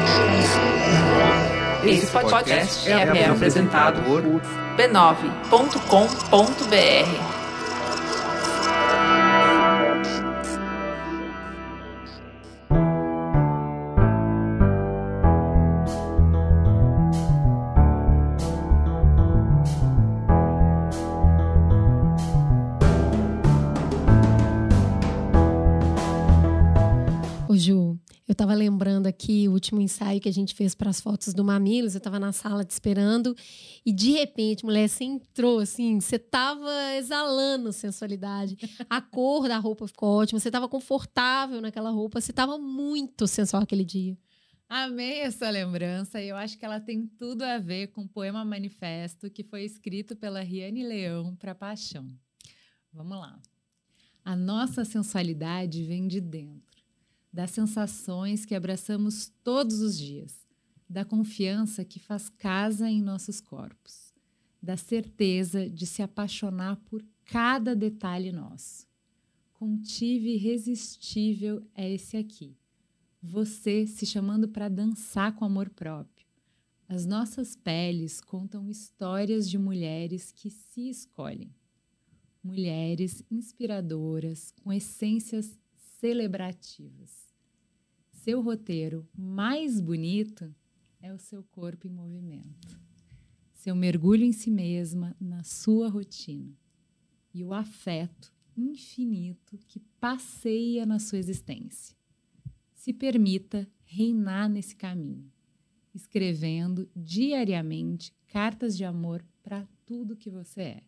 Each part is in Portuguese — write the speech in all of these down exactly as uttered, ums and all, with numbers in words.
Esse podcast é, é apresentado por b nove ponto com ponto b r. Ô Ju, eu tava lembrando aqui o último ensaio que a gente fez para as fotos do Mamilos. Eu tava na sala te esperando e de repente, mulher, você entrou assim, você tava exalando sensualidade. A cor da roupa ficou ótima, você tava confortável naquela roupa, você tava muito sensual aquele dia. Amei essa lembrança e eu acho que ela tem tudo a ver com o poema Manifesto que foi escrito pela Riane Leão para Paixão. Vamos lá. A nossa sensualidade vem de dentro, das sensações que abraçamos todos os dias, da confiança que faz casa em nossos corpos, da certeza de se apaixonar por cada detalhe nosso. Contive irresistível é esse aqui, você se chamando para dançar com amor próprio. As nossas peles contam histórias de mulheres que se escolhem. Mulheres inspiradoras, com essências celebrativas. Seu roteiro mais bonito é o seu corpo em movimento. Seu mergulho em si mesma, na sua rotina. E o afeto infinito que passeia na sua existência. Se permita reinar nesse caminho, escrevendo diariamente cartas de amor para tudo que você é.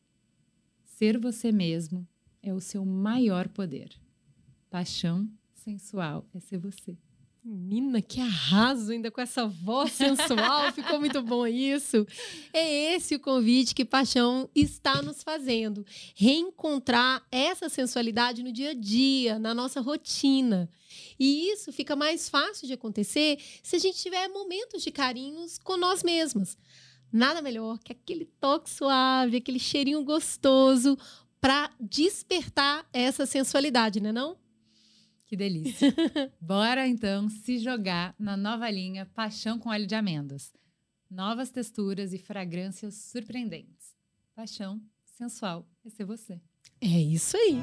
Ser você mesmo é o seu maior poder. Paixão sensual é ser você. Menina, que arraso ainda com essa voz sensual, ficou muito bom isso. É esse o convite que Paixão está nos fazendo. Reencontrar essa sensualidade no dia a dia, na nossa rotina. E isso fica mais fácil de acontecer se a gente tiver momentos de carinhos com nós mesmas. Nada melhor que aquele toque suave, aquele cheirinho gostoso para despertar essa sensualidade, né não? Que delícia. Bora, então, se jogar na nova linha Paixão com óleo de amêndoas. Novas texturas e fragrâncias surpreendentes. Paixão sensual é ser você. É isso aí.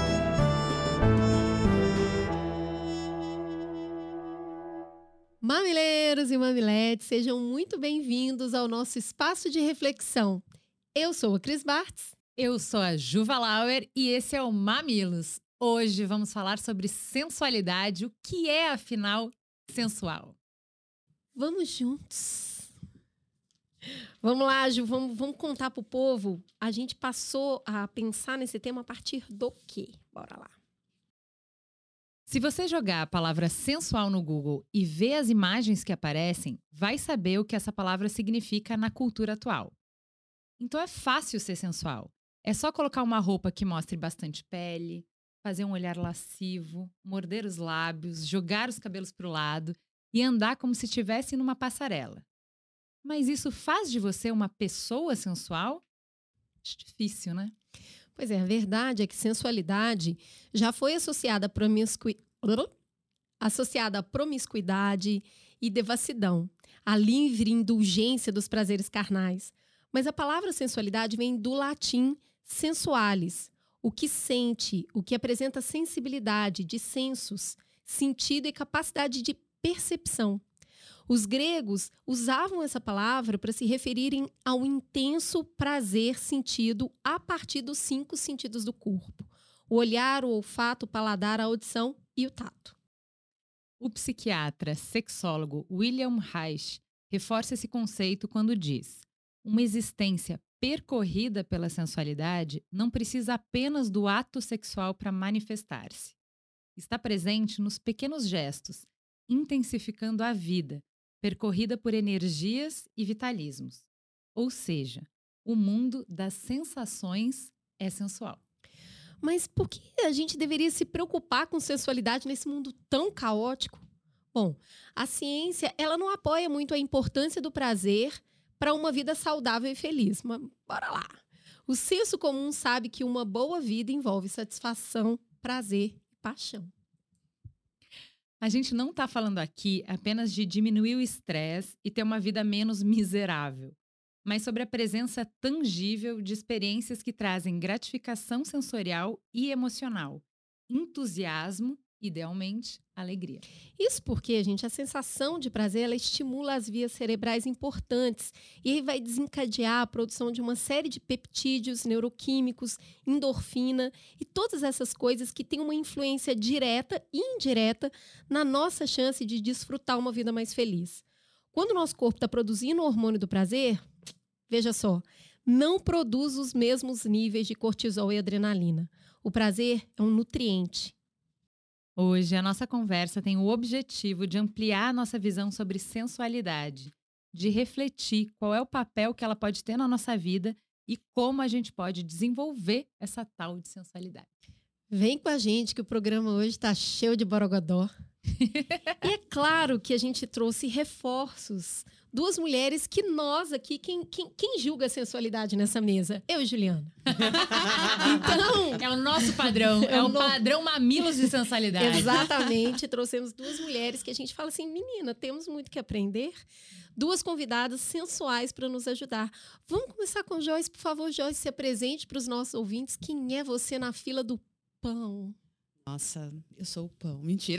Mamileiros e mamiletes, sejam muito bem-vindos ao nosso espaço de reflexão. Eu sou a Cris Bartz. Eu sou a Juva Lauer e esse é o Mamilos. Hoje vamos falar sobre sensualidade. O que é, afinal, sensual? Vamos juntos. Vamos lá, Ju, vamos, vamos contar pro povo. A gente passou a pensar nesse tema a partir do quê? Bora lá. Se você jogar a palavra sensual no Google e ver as imagens que aparecem, vai saber o que essa palavra significa na cultura atual. Então é fácil ser sensual. É só colocar uma roupa que mostre bastante pele, fazer um olhar lascivo, morder os lábios, jogar os cabelos para o lado e andar como se estivesse numa passarela. Mas isso faz de você uma pessoa sensual? Acho difícil, né? Pois é, a verdade é que sensualidade já foi associada a, promiscu... associada a promiscuidade e devassidão, a livre indulgência dos prazeres carnais. Mas a palavra sensualidade vem do latim sensualis, o que sente, o que apresenta sensibilidade de sensos, sentido e capacidade de percepção. Os gregos usavam essa palavra para se referirem ao intenso prazer sentido a partir dos cinco sentidos do corpo: o olhar, o olfato, o paladar, a audição e o tato. O psiquiatra sexólogo William Reich reforça esse conceito quando diz: uma existência percorrida pela sensualidade não precisa apenas do ato sexual para manifestar-se. Está presente nos pequenos gestos, intensificando a vida, percorrida por energias e vitalismos. Ou seja, o mundo das sensações é sensual. Mas por que a gente deveria se preocupar com sensualidade nesse mundo tão caótico? Bom, a ciência ela não apoia muito a importância do prazer para uma vida saudável e feliz. Mas bora lá. O senso comum sabe que uma boa vida envolve satisfação, prazer e paixão. A gente não está falando aqui apenas de diminuir o estresse e ter uma vida menos miserável, mas sobre a presença tangível de experiências que trazem gratificação sensorial e emocional, entusiasmo, idealmente, alegria. Isso porque, gente, a sensação de prazer, ela estimula as vias cerebrais importantes e aí vai desencadear a produção de uma série de peptídeos, neuroquímicos, endorfina e todas essas coisas que têm uma influência direta e indireta na nossa chance de desfrutar uma vida mais feliz. Quando o nosso corpo está produzindo o hormônio do prazer, veja só, não produz os mesmos níveis de cortisol e adrenalina. O prazer é um nutriente. Hoje, a nossa conversa tem o objetivo de ampliar a nossa visão sobre sensualidade, de refletir qual é o papel que ela pode ter na nossa vida e como a gente pode desenvolver essa tal de sensualidade. Vem com a gente que o programa hoje está cheio de borogodó. E é claro que a gente trouxe reforços. Duas mulheres que nós aqui, quem, quem, quem julga a sensualidade nessa mesa? Eu e Juliana. Então... É o nosso padrão, é, é o no... padrão mamilos de sensualidade. Exatamente, trouxemos duas mulheres que a gente fala assim, menina, temos muito que aprender. Duas convidadas sensuais para nos ajudar. Vamos começar com Joyce, por favor, Joyce, se apresente para os nossos ouvintes. Quem é você na fila do pão? Nossa, eu sou o pão. Mentira.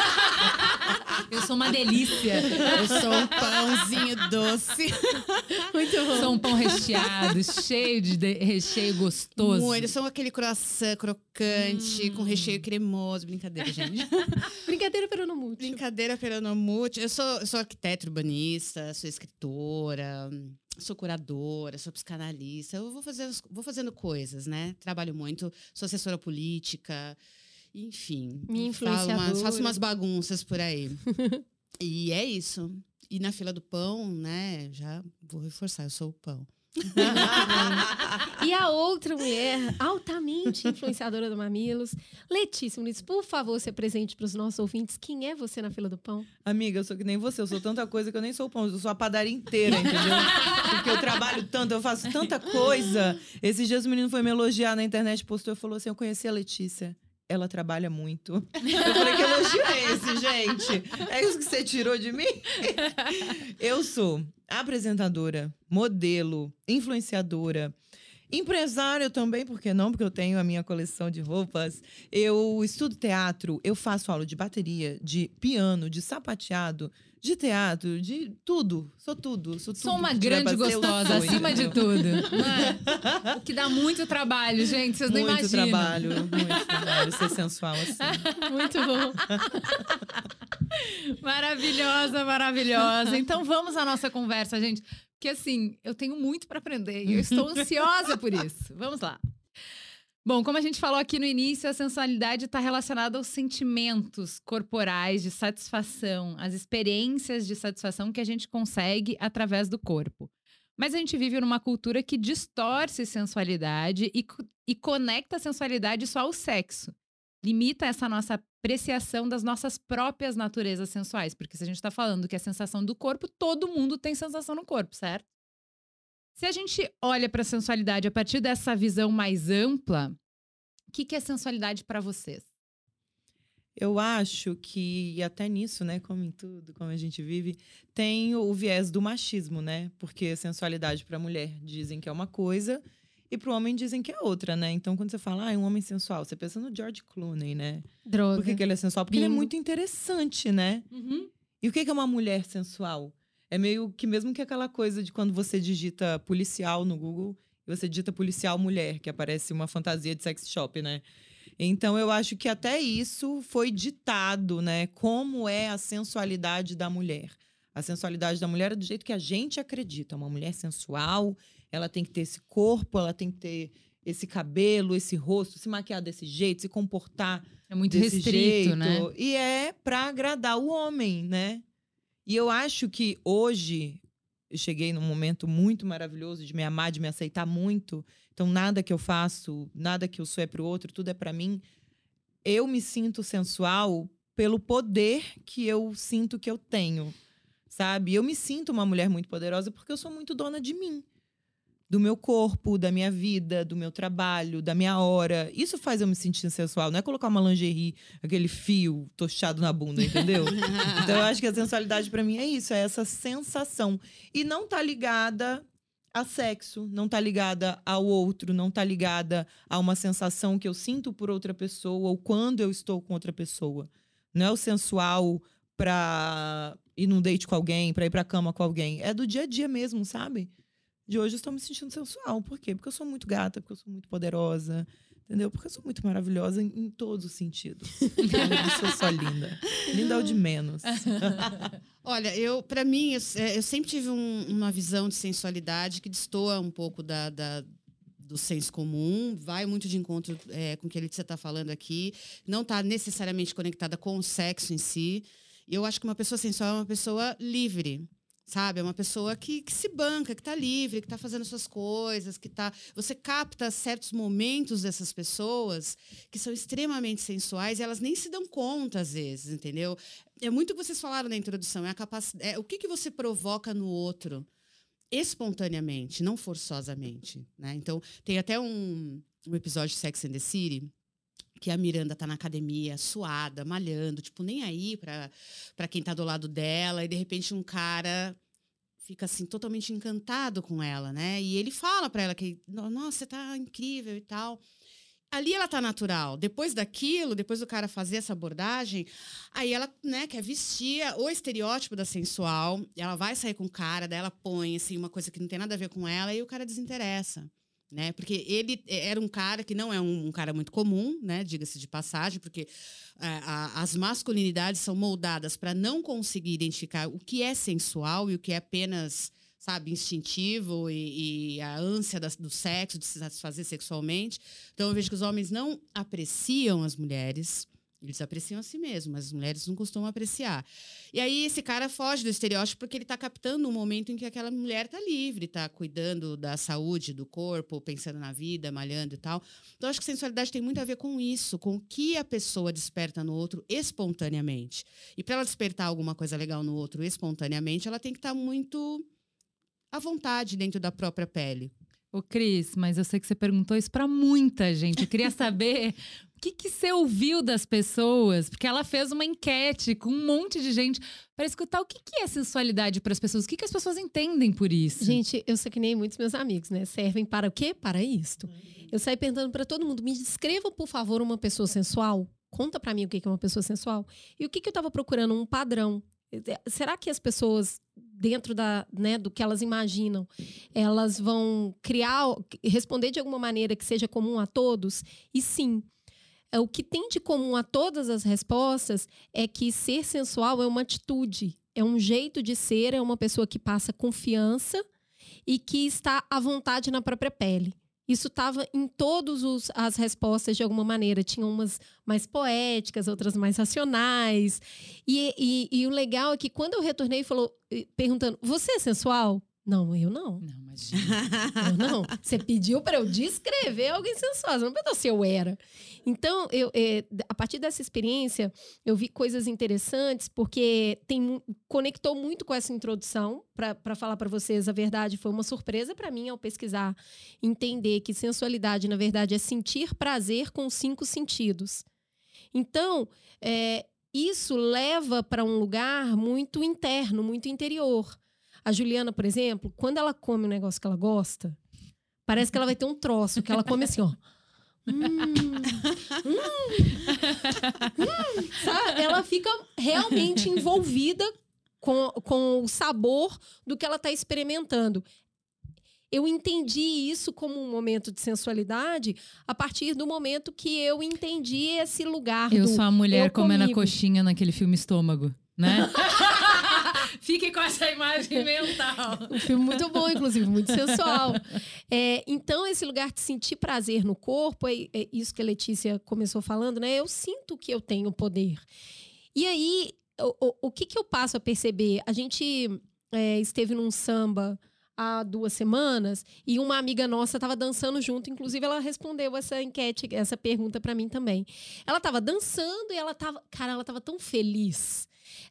Eu sou uma delícia. Eu sou um pãozinho doce. Muito bom. Sou um pão recheado, cheio de, de recheio gostoso. Muito. Eu sou aquele croissant crocante, hum. com recheio cremoso. Brincadeira, gente. Brincadeira peronomútil. Brincadeira peronomútil. Eu sou, eu sou arquiteta urbanista, sou escritora, sou curadora, sou psicanalista. Eu vou, fazer, vou fazendo coisas, né? Trabalho muito, sou assessora política. Enfim, minha influenciadora. Umas, faço umas bagunças por aí. E é isso. E na fila do pão, né? Já vou reforçar, eu sou o pão. E a outra mulher, altamente influenciadora do Mamilos, Letícia Muniz, por favor, se apresente para os nossos ouvintes. Quem é você na fila do pão? Amiga, eu sou que nem você, eu sou tanta coisa que eu nem sou o pão, eu sou a padaria inteira, entendeu? Porque eu trabalho tanto, eu faço tanta coisa. Esses dias o menino foi me elogiar na internet, postou e falou assim, eu conheci a Letícia. Ela trabalha muito. Eu falei, que elogio é esse, gente? É isso que você tirou de mim? Eu sou apresentadora, modelo, influenciadora, empresária também, por que não? Porque eu tenho a minha coleção de roupas. Eu estudo teatro, eu faço aula de bateria, de piano, de sapateado, de teatro, de tudo. Sou tudo. Sou, sou tudo uma grande gostosa, sou, acima entendeu? De tudo. É? O que dá muito trabalho, gente. Vocês muito não imaginam. Trabalho, muito trabalho. Ser sensual assim. Muito bom. Maravilhosa, maravilhosa. Então vamos à nossa conversa, gente. Porque assim, eu tenho muito para aprender e eu estou ansiosa por isso. Vamos lá. Bom, como a gente falou aqui no início, a sensualidade está relacionada aos sentimentos corporais de satisfação, às experiências de satisfação que a gente consegue através do corpo. Mas a gente vive numa cultura que distorce sensualidade e, e conecta a sensualidade só ao sexo. Limita essa nossa apreciação das nossas próprias naturezas sensuais. Porque se a gente está falando que é sensação do corpo, todo mundo tem sensação no corpo, certo? Se a gente olha para a sensualidade a partir dessa visão mais ampla, o que, que é sensualidade para vocês? Eu acho que, e até nisso, né, como em tudo, como a gente vive, tem o viés do machismo, né? Porque sensualidade para a mulher dizem que é uma coisa e para o homem dizem que é outra, né? Então, quando você fala, ah, é um homem sensual, você pensa no George Clooney, né? Droga. Por que, que ele é sensual? Porque Bingo. ele é muito interessante, né? Uhum. E o que, que é uma mulher sensual? É meio que mesmo que aquela coisa de quando você digita policial no Google, e você digita policial mulher, que aparece uma fantasia de sex shop, né? Então, eu acho que até isso foi ditado, né? Como é a sensualidade da mulher. A sensualidade da mulher é do jeito que a gente acredita. Uma mulher sensual, ela tem que ter esse corpo, ela tem que ter esse cabelo, esse rosto, se maquiar desse jeito, se comportar é muito desse restrito, jeito. Né? E é para agradar o homem, né? E eu acho que hoje, eu cheguei num momento muito maravilhoso de me amar, de me aceitar muito. Então, nada que eu faço, nada que eu sou é pro outro, tudo é para mim. Eu me sinto sensual pelo poder que eu sinto que eu tenho, sabe? Eu me sinto uma mulher muito poderosa porque eu sou muito dona de mim. do meu corpo, da minha vida, do meu trabalho, da minha hora. Isso faz eu me sentir sensual. Não é colocar uma lingerie, aquele fio tochado na bunda, entendeu? Então eu acho que a sensualidade pra mim é isso, é essa sensação. E não tá ligada a sexo, não tá ligada ao outro, não tá ligada a uma sensação que eu sinto por outra pessoa ou quando eu estou com outra pessoa. Não é o sensual pra ir num date com alguém, pra ir pra cama com alguém. É do dia a dia mesmo, sabe? De hoje eu estou me sentindo sensual. Por quê? Porque eu sou muito gata, porque eu sou muito poderosa, entendeu? Porque eu sou muito maravilhosa em, em todos os sentidos. Então, eu sou só linda. Linda é o de menos. Olha, eu, para mim, eu, eu sempre tive um, uma visão de sensualidade que destoa um pouco da, da, do senso comum, vai muito de encontro é, com o que a Letícia está falando aqui, não está necessariamente conectada com o sexo em si. Eu acho que uma pessoa sensual é uma pessoa livre. Sabe? É uma pessoa que, que se banca, que está livre, que está fazendo suas coisas, que tá... Você capta certos momentos dessas pessoas que são extremamente sensuais e elas nem se dão conta, às vezes, entendeu? É muito o que vocês falaram na introdução, é a capacidade... É, o que, que você provoca no outro espontaneamente, não forçosamente, né? Então, tem até um, um episódio de Sex and the City que a Miranda tá na academia, suada, malhando, tipo, nem aí pra, pra quem tá do lado dela, e de repente um cara fica, assim, totalmente encantado com ela, né? E ele fala pra ela que, nossa, você tá incrível e tal. Ali ela tá natural. Depois daquilo, depois do cara fazer essa abordagem, aí ela, né, quer vestir o estereótipo da sensual, ela vai sair com o cara, daí ela põe, assim, uma coisa que não tem nada a ver com ela, e o cara desinteressa. Né? Porque ele era um cara que não é um, um cara muito comum, né? Diga-se de passagem, porque é, a, as masculinidades são moldadas para não conseguir identificar o que é sensual e o que é apenas, sabe, instintivo e, e a ânsia da, do sexo, de se satisfazer sexualmente. Então, eu vejo que os homens não apreciam as mulheres. Eles apreciam a si mesmos, mas as mulheres não costumam apreciar. E aí esse cara foge do estereótipo porque ele está captando um momento em que aquela mulher está livre, está cuidando da saúde do corpo, pensando na vida, malhando e tal. Então, acho que sensualidade tem muito a ver com isso, com o que a pessoa desperta no outro espontaneamente. E para ela despertar alguma coisa legal no outro espontaneamente, ela tem que estar muito à vontade dentro da própria pele. Ô, Cris, mas eu sei que você perguntou isso para muita gente. Eu queria saber o que, que você ouviu das pessoas, porque ela fez uma enquete com um monte de gente para escutar o que, que é sensualidade para as pessoas, o que, que as pessoas entendem por isso. Gente, eu sei que nem muitos meus amigos, né? Servem para o quê? Para isto. Eu saí perguntando para todo mundo, me descreva, por favor, uma pessoa sensual. Conta para mim o que é uma pessoa sensual. E o que, que eu estava procurando? Um padrão. Será que as pessoas, dentro da, né, do que elas imaginam, elas vão criar, responder de alguma maneira que seja comum a todos? E sim, o que tem de comum a todas as respostas é que ser sensual é uma atitude, é um jeito de ser, é uma pessoa que passa confiança e que está à vontade na própria pele. Isso estava em todas as respostas de alguma maneira. Tinha umas mais poéticas, outras mais racionais. E, e, e o legal é que quando eu retornei, falou, perguntando, você é sensual? Não, eu não. Não, imagina. Eu não. Você pediu para eu descrever alguém sensual. Você não perguntou se eu era. Então, eu, é, a partir dessa experiência, eu vi coisas interessantes, porque tem, conectou muito com essa introdução. Para falar para vocês a verdade, foi uma surpresa para mim ao pesquisar, entender que sensualidade, na verdade, é sentir prazer com os cinco sentidos. Então, é, isso leva para um lugar muito interno, muito interior. A Juliana, por exemplo, quando ela come um negócio que ela gosta, parece que ela vai ter um troço, que ela come assim, ó. Hum, hum, hum, sabe? Ela fica realmente envolvida com, com o sabor do que ela está experimentando. Eu entendi isso como um momento de sensualidade a partir do momento que eu entendi esse lugar. Eu do sou a mulher eu comendo comigo. a coxinha naquele filme Estômago, né? Fique com essa imagem mental. Um filme muito bom, inclusive, muito sensual. É, então, esse lugar de sentir prazer no corpo, é, é isso que a Letícia começou falando, né? Eu sinto que eu tenho poder. E aí, o, o, o que, que eu passo a perceber? A gente é, esteve num samba há duas semanas e uma amiga nossa estava dançando junto. Inclusive, ela respondeu essa enquete, essa pergunta para mim também. Ela estava dançando e ela estava... Cara, ela estava tão feliz.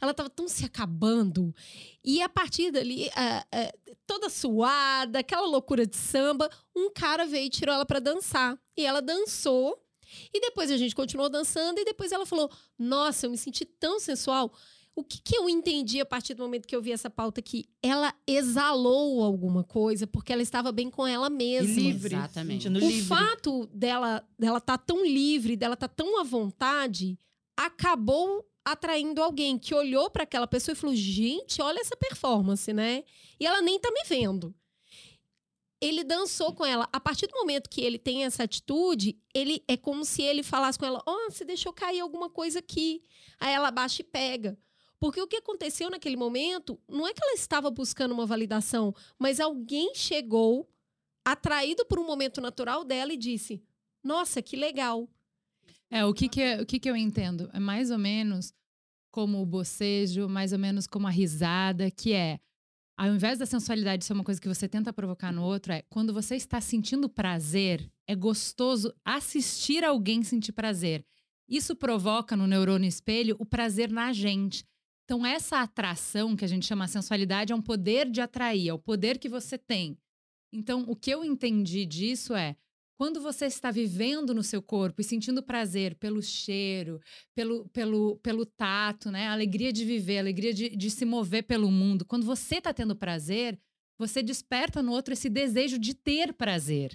ela estava tão se acabando. E a partir dali, uh, uh, toda suada, aquela loucura de samba, um cara veio e tirou ela para dançar. E ela dançou. E depois a gente continuou dançando. E depois ela falou, nossa, eu me senti tão sensual. O que, que eu entendi a partir do momento que eu vi essa pauta aqui? Ela exalou alguma coisa porque ela estava bem com ela mesma. E livre. Exatamente. Sentindo O livre. fato dela dela tá tão livre, dela tá tão à vontade, acabou atraindo alguém que olhou para aquela pessoa e falou, gente, olha essa performance, né? E ela nem tá me vendo. Ele dançou com ela. A partir do momento que ele tem essa atitude, ele é como se ele falasse com ela, ó, oh, você deixou cair alguma coisa aqui. Aí ela baixa e pega. Porque o que aconteceu naquele momento, não é que ela estava buscando uma validação, mas alguém chegou, atraído por um momento natural dela e disse, nossa, que legal. É, o que que, é, o que que eu entendo? É mais ou menos como o bocejo, mais ou menos como a risada, que é, ao invés da sensualidade ser uma coisa que você tenta provocar no outro, é quando você está sentindo prazer, é gostoso assistir alguém sentir prazer. Isso provoca no neurônio espelho o prazer na gente. Então, essa atração, que a gente chama de sensualidade, é um poder de atrair, é o poder que você tem. Então, o que eu entendi disso é, quando você está vivendo no seu corpo e sentindo prazer pelo cheiro, pelo, pelo, pelo tato, né? A alegria de viver, a alegria de, de se mover pelo mundo. Quando você está tendo prazer, você desperta no outro esse desejo de ter prazer.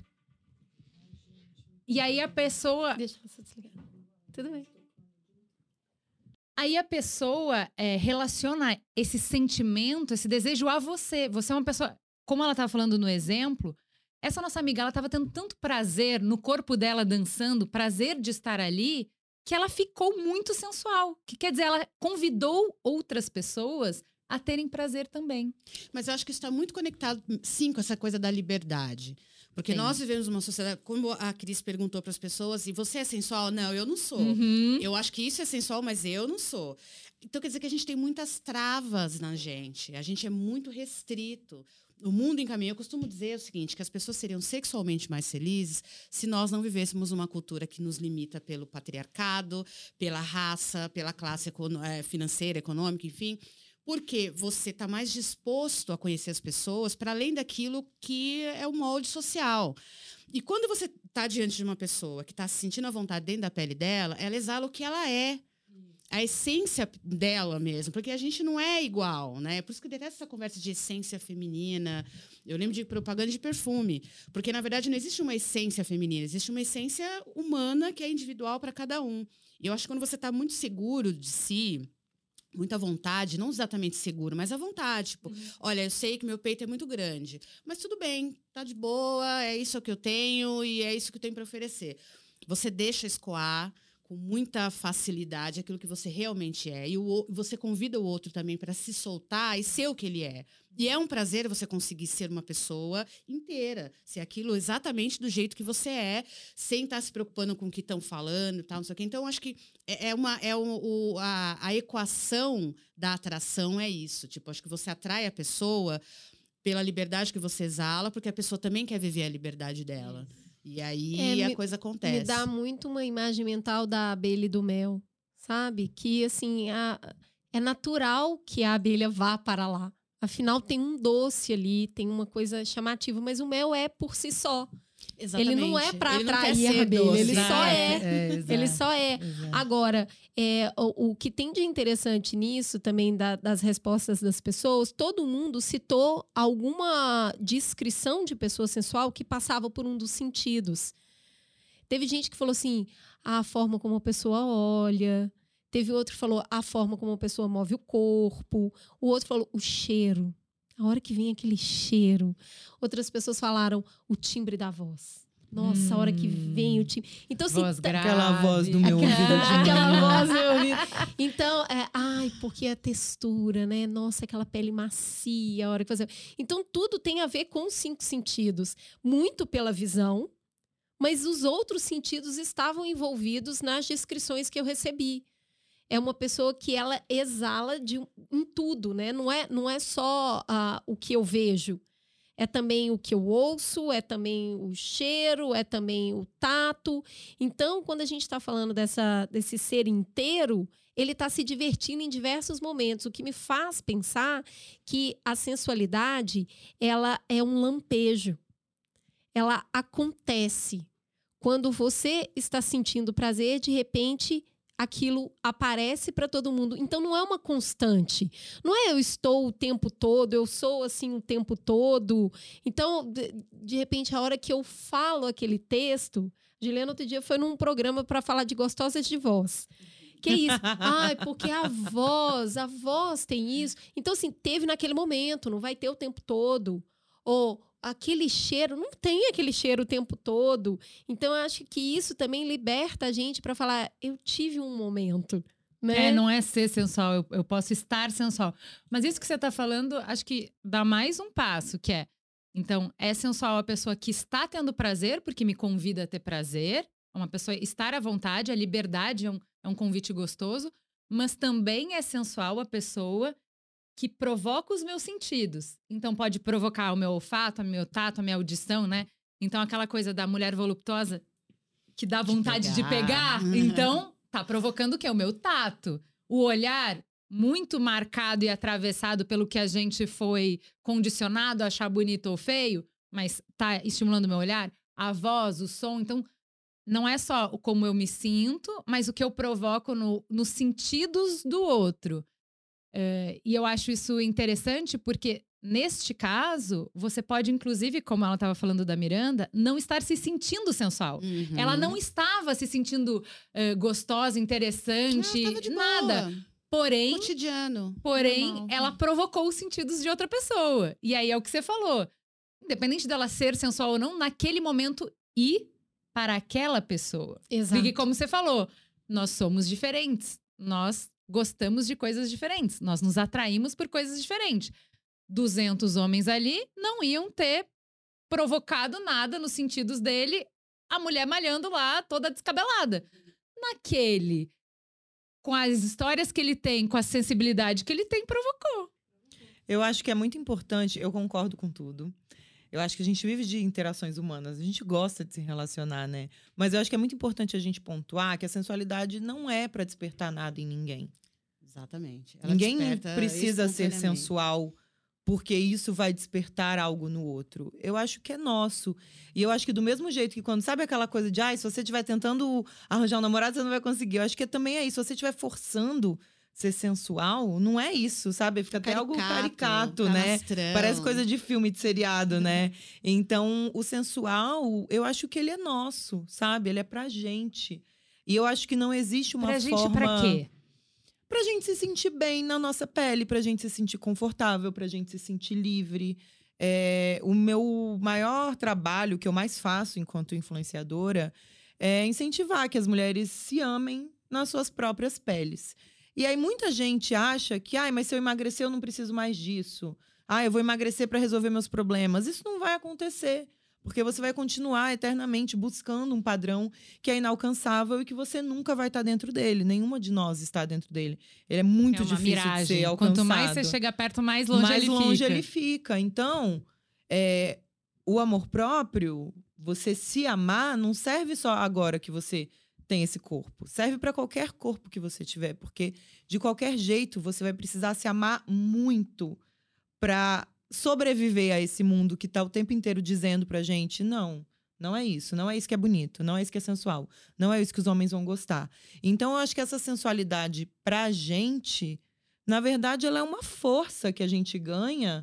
E aí a pessoa... Deixa eu desligar. Tudo bem. Aí a pessoa é, relaciona esse sentimento, esse desejo a você. Você é uma pessoa... Como ela estava falando no exemplo, essa nossa amiga, ela estava tendo tanto prazer no corpo dela dançando, prazer de estar ali, que ela ficou muito sensual. Que quer dizer, ela convidou outras pessoas a terem prazer também. Mas eu acho que isso está muito conectado, sim, com essa coisa da liberdade. Porque Sim. nós vivemos uma sociedade, como a Cris perguntou para as pessoas, e você é sensual? Não, eu não sou. Uhum. Eu acho que isso é sensual, mas eu não sou. Então, quer dizer que a gente tem muitas travas na gente. A gente é muito restrito. O mundo encaminha. Eu costumo dizer o seguinte, que as pessoas seriam sexualmente mais felizes se nós não vivêssemos uma cultura que nos limita pelo patriarcado, pela raça, pela classe financeira, econômica, enfim... Porque você está mais disposto a conhecer as pessoas para além daquilo que é o molde social. E quando você está diante de uma pessoa que está se sentindo à vontade dentro da pele dela, ela exala o que ela é. A essência dela mesmo. Porque a gente não é igual, né? Por isso que eu detesto essa conversa de essência feminina. Eu lembro de propaganda de perfume. Porque, na verdade, não existe uma essência feminina. Existe uma essência humana que é individual para cada um. E eu acho que quando você está muito seguro de si... muita vontade, não exatamente seguro, mas à vontade. Tipo, uhum. Olha, eu sei que meu peito é muito grande, mas tudo bem, tá de boa, é isso que eu tenho e é isso que eu tenho para oferecer. Você deixa escoar com muita facilidade aquilo que você realmente é. E o, você convida o outro também para se soltar e ser o que ele é. E é um prazer você conseguir ser uma pessoa inteira, ser aquilo exatamente do jeito que você é, sem estar se preocupando com o que estão falando e tal, não sei o quê. Então, acho que é, uma, é o, o, a, a equação da atração é isso. Tipo, acho que você atrai a pessoa pela liberdade que você exala, porque a pessoa também quer viver a liberdade dela. E aí é, a me, coisa acontece. Me dá muito uma imagem mental da abelha e do mel, sabe? Que, assim, a, é natural que a abelha vá para lá. Afinal, tem um doce ali, tem uma coisa chamativa, mas o mel é por si só. Exatamente. Ele não é para ele atrair a abelha, doce. ele só é. é exato, ele só é. Exato. Agora, é, o, o que tem de interessante nisso também, da, das respostas das pessoas, todo mundo citou alguma descrição de pessoa sensual que passava por um dos sentidos. Teve gente que falou assim, a forma como a pessoa olha. Teve outro que falou a forma como a pessoa move o corpo. O outro falou o cheiro. A hora que vem aquele cheiro. Outras pessoas falaram o timbre da voz. Nossa, hum. a hora que vem o timbre. Então, assim, voz grave. Aquela voz do meu aquela, ouvido. aquela voz do meu ouvido. Então, é, ai, porque a textura, né? Nossa, aquela pele macia, a hora que fazer. Então, tudo tem a ver com os cinco sentidos. Muito pela visão, mas os outros sentidos estavam envolvidos nas descrições que eu recebi. É uma pessoa que ela exala de, em tudo, né? Não é, não é só uh, o que eu vejo. É também o que eu ouço, é também o cheiro, é também o tato. Então, quando a gente está falando dessa, desse ser inteiro, ele está se divertindo em diversos momentos, o que me faz pensar que a sensualidade, ela é um lampejo. Ela acontece. Quando você está sentindo prazer, de repente, aquilo aparece para todo mundo. Então, não é uma constante. Não é eu estou o tempo todo, eu sou assim o tempo todo. Então, de, de repente, a hora que eu falo aquele texto... Juliana, outro dia, foi num programa para falar de gostosas de voz. Que isso? Ai, porque a voz, a voz tem isso. Então, assim, teve naquele momento, não vai ter o tempo todo. Ou aquele cheiro, não tem aquele cheiro o tempo todo. Então, eu acho que isso também liberta a gente para falar, eu tive um momento, né? É, não é ser sensual, eu, eu posso estar sensual. Mas isso que você está falando, acho que dá mais um passo, que é, então, é sensual a pessoa que está tendo prazer, porque me convida a ter prazer. Uma pessoa estar à vontade, a liberdade é um, é um convite gostoso. Mas também é sensual a pessoa que provoca os meus sentidos. Então, pode provocar o meu olfato, o meu tato, a minha audição, né? Então, aquela coisa da mulher voluptuosa que dá vontade de pegar. De pegar. Então, tá provocando o quê? O meu tato. O olhar muito marcado e atravessado pelo que a gente foi condicionado a achar bonito ou feio, mas tá estimulando o meu olhar. A voz, o som. Então, não é só como eu me sinto, mas o que eu provoco no, nos sentidos do outro. Uh, e eu acho isso interessante porque, neste caso, você pode, inclusive, como ela estava falando da Miranda, não estar se sentindo sensual. Uhum. Ela não estava se sentindo uh, gostosa, interessante, não, tava de nada. Boa. Porém, cotidiano. Porém, Normal. Ela provocou os sentidos de outra pessoa. E aí é o que você falou. Independente dela ser sensual ou não, naquele momento e para aquela pessoa. Exato. Porque, como você falou, nós somos diferentes. Nós gostamos de coisas diferentes. Nós nos atraímos por coisas diferentes. duzentos homens ali não iam ter provocado nada nos sentidos dele, a mulher malhando lá, toda descabelada. Naquele, com as histórias que ele tem, com a sensibilidade que ele tem, provocou. Eu acho que é muito importante, eu concordo com tudo. Eu acho que a gente vive de interações humanas, a gente gosta de se relacionar, né? Mas eu acho que é muito importante a gente pontuar que a sensualidade não é para despertar nada em ninguém. Exatamente. Ela Ninguém desperta precisa ser espontaneamente. sensual porque isso vai despertar algo no outro. Eu acho que é nosso. E eu acho que do mesmo jeito que quando... Sabe aquela coisa de... Ah, se você estiver tentando arranjar um namorado, você não vai conseguir. Eu acho que também é isso. Se você estiver forçando ser sensual, não é isso, sabe? Fica até algo caricato, né? Canastrão. Parece coisa de filme, de seriado, né? Então, o sensual, eu acho que ele é nosso, sabe? Ele é pra gente. E eu acho que não existe uma pra forma... gente, pra quê? Pra gente se sentir bem na nossa pele, pra gente se sentir confortável, pra gente se sentir livre. É, o meu maior trabalho, que eu mais faço enquanto influenciadora, é incentivar que as mulheres se amem nas suas próprias peles. E aí muita gente acha que, ai, mas se eu emagrecer eu não preciso mais disso. Ah, eu vou emagrecer para resolver meus problemas. Isso não vai acontecer. Porque você vai continuar eternamente buscando um padrão que é inalcançável e que você nunca vai estar dentro dele. Nenhuma de nós está dentro dele. Ele é muito É uma difícil miragem. de ser alcançado. Quanto mais você chega perto, mais longe mais ele longe fica. ele fica. Então, é, o amor próprio, você se amar, não serve só agora que você tem esse corpo. Serve para qualquer corpo que você tiver. Porque, de qualquer jeito, você vai precisar se amar muito para sobreviver a esse mundo que tá o tempo inteiro dizendo pra gente, não, não é isso, não é isso que é bonito, não é isso que é sensual, não é isso que os homens vão gostar. Então, eu acho que essa sensualidade pra gente, na verdade, ela é uma força que a gente ganha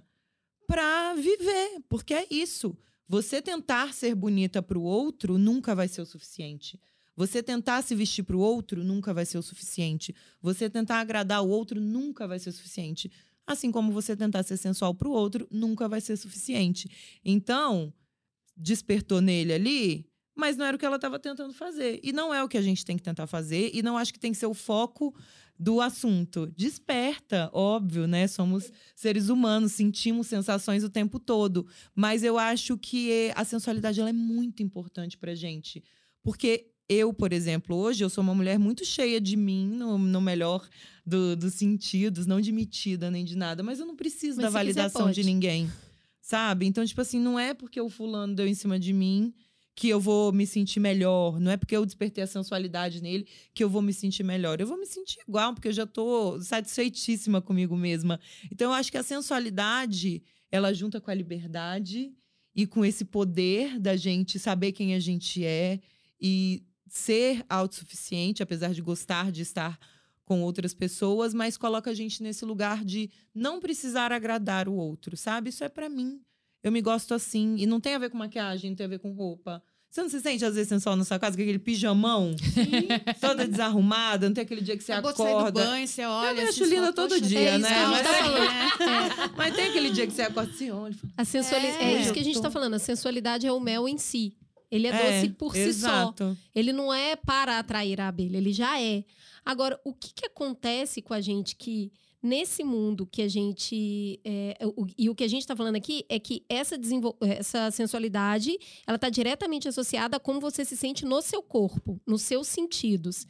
pra viver, porque é isso. Você tentar ser bonita pro outro nunca vai ser o suficiente. Você tentar se vestir pro outro nunca vai ser o suficiente. Você tentar agradar o outro nunca vai ser o suficiente. Assim como você tentar ser sensual pro outro, nunca vai ser suficiente. Então, despertou nele ali, mas não era o que ela estava tentando fazer. E não é o que a gente tem que tentar fazer. E não acho que tem que ser o foco do assunto. Desperta, óbvio, né? Somos seres humanos, sentimos sensações o tempo todo. Mas eu acho que a sensualidade ela é muito importante pra gente. Porque eu, por exemplo, hoje eu sou uma mulher muito cheia de mim, no, no melhor do, dos sentidos, não de metida nem de nada, mas eu não preciso Mas da se quiser, validação pode. de ninguém, sabe? Então, tipo assim, não é porque o fulano deu em cima de mim que eu vou me sentir melhor. Não é porque eu despertei a sensualidade nele que eu vou me sentir melhor. Eu vou me sentir igual, porque eu já tô satisfeitíssima comigo mesma. Então, eu acho que a sensualidade, ela junta com a liberdade e com esse poder da gente saber quem a gente é e ser autossuficiente, apesar de gostar de estar com outras pessoas, mas coloca a gente nesse lugar de não precisar agradar o outro, sabe? Isso é pra mim. Eu me gosto assim. E não tem a ver com maquiagem, não tem a ver com roupa. Você não se sente, às vezes, sensual na sua casa, com aquele pijamão? Sim. Toda desarrumada, não tem aquele dia que você Acabou acorda. Acabou de sair do banho, você olha... Eu me assim, acho linda fala, todo "Poxa, dia, é né? isso que a gente Mas, tá é, falando, né? mas tem aquele dia que você acorda assim, olha... A sensuali... é, É, isso que a gente eu tô- tá falando. A sensualidade é o mel em si. Ele é, É, doce por si exato. só. Ele não é para atrair a abelha, ele já é. Agora, o que, que acontece com a gente que, nesse mundo que a gente... É, o, e o que a gente está falando aqui é que essa, desenvol... essa sensualidade, ela está diretamente associada a como você se sente no seu corpo, nos seus sentidos.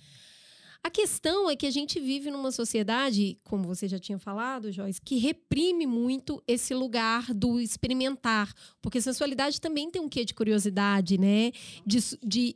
A questão é que a gente vive numa sociedade, como você já tinha falado, Joyce, que reprime muito esse lugar do experimentar. Porque sensualidade também tem um quê de curiosidade, né? De, su- de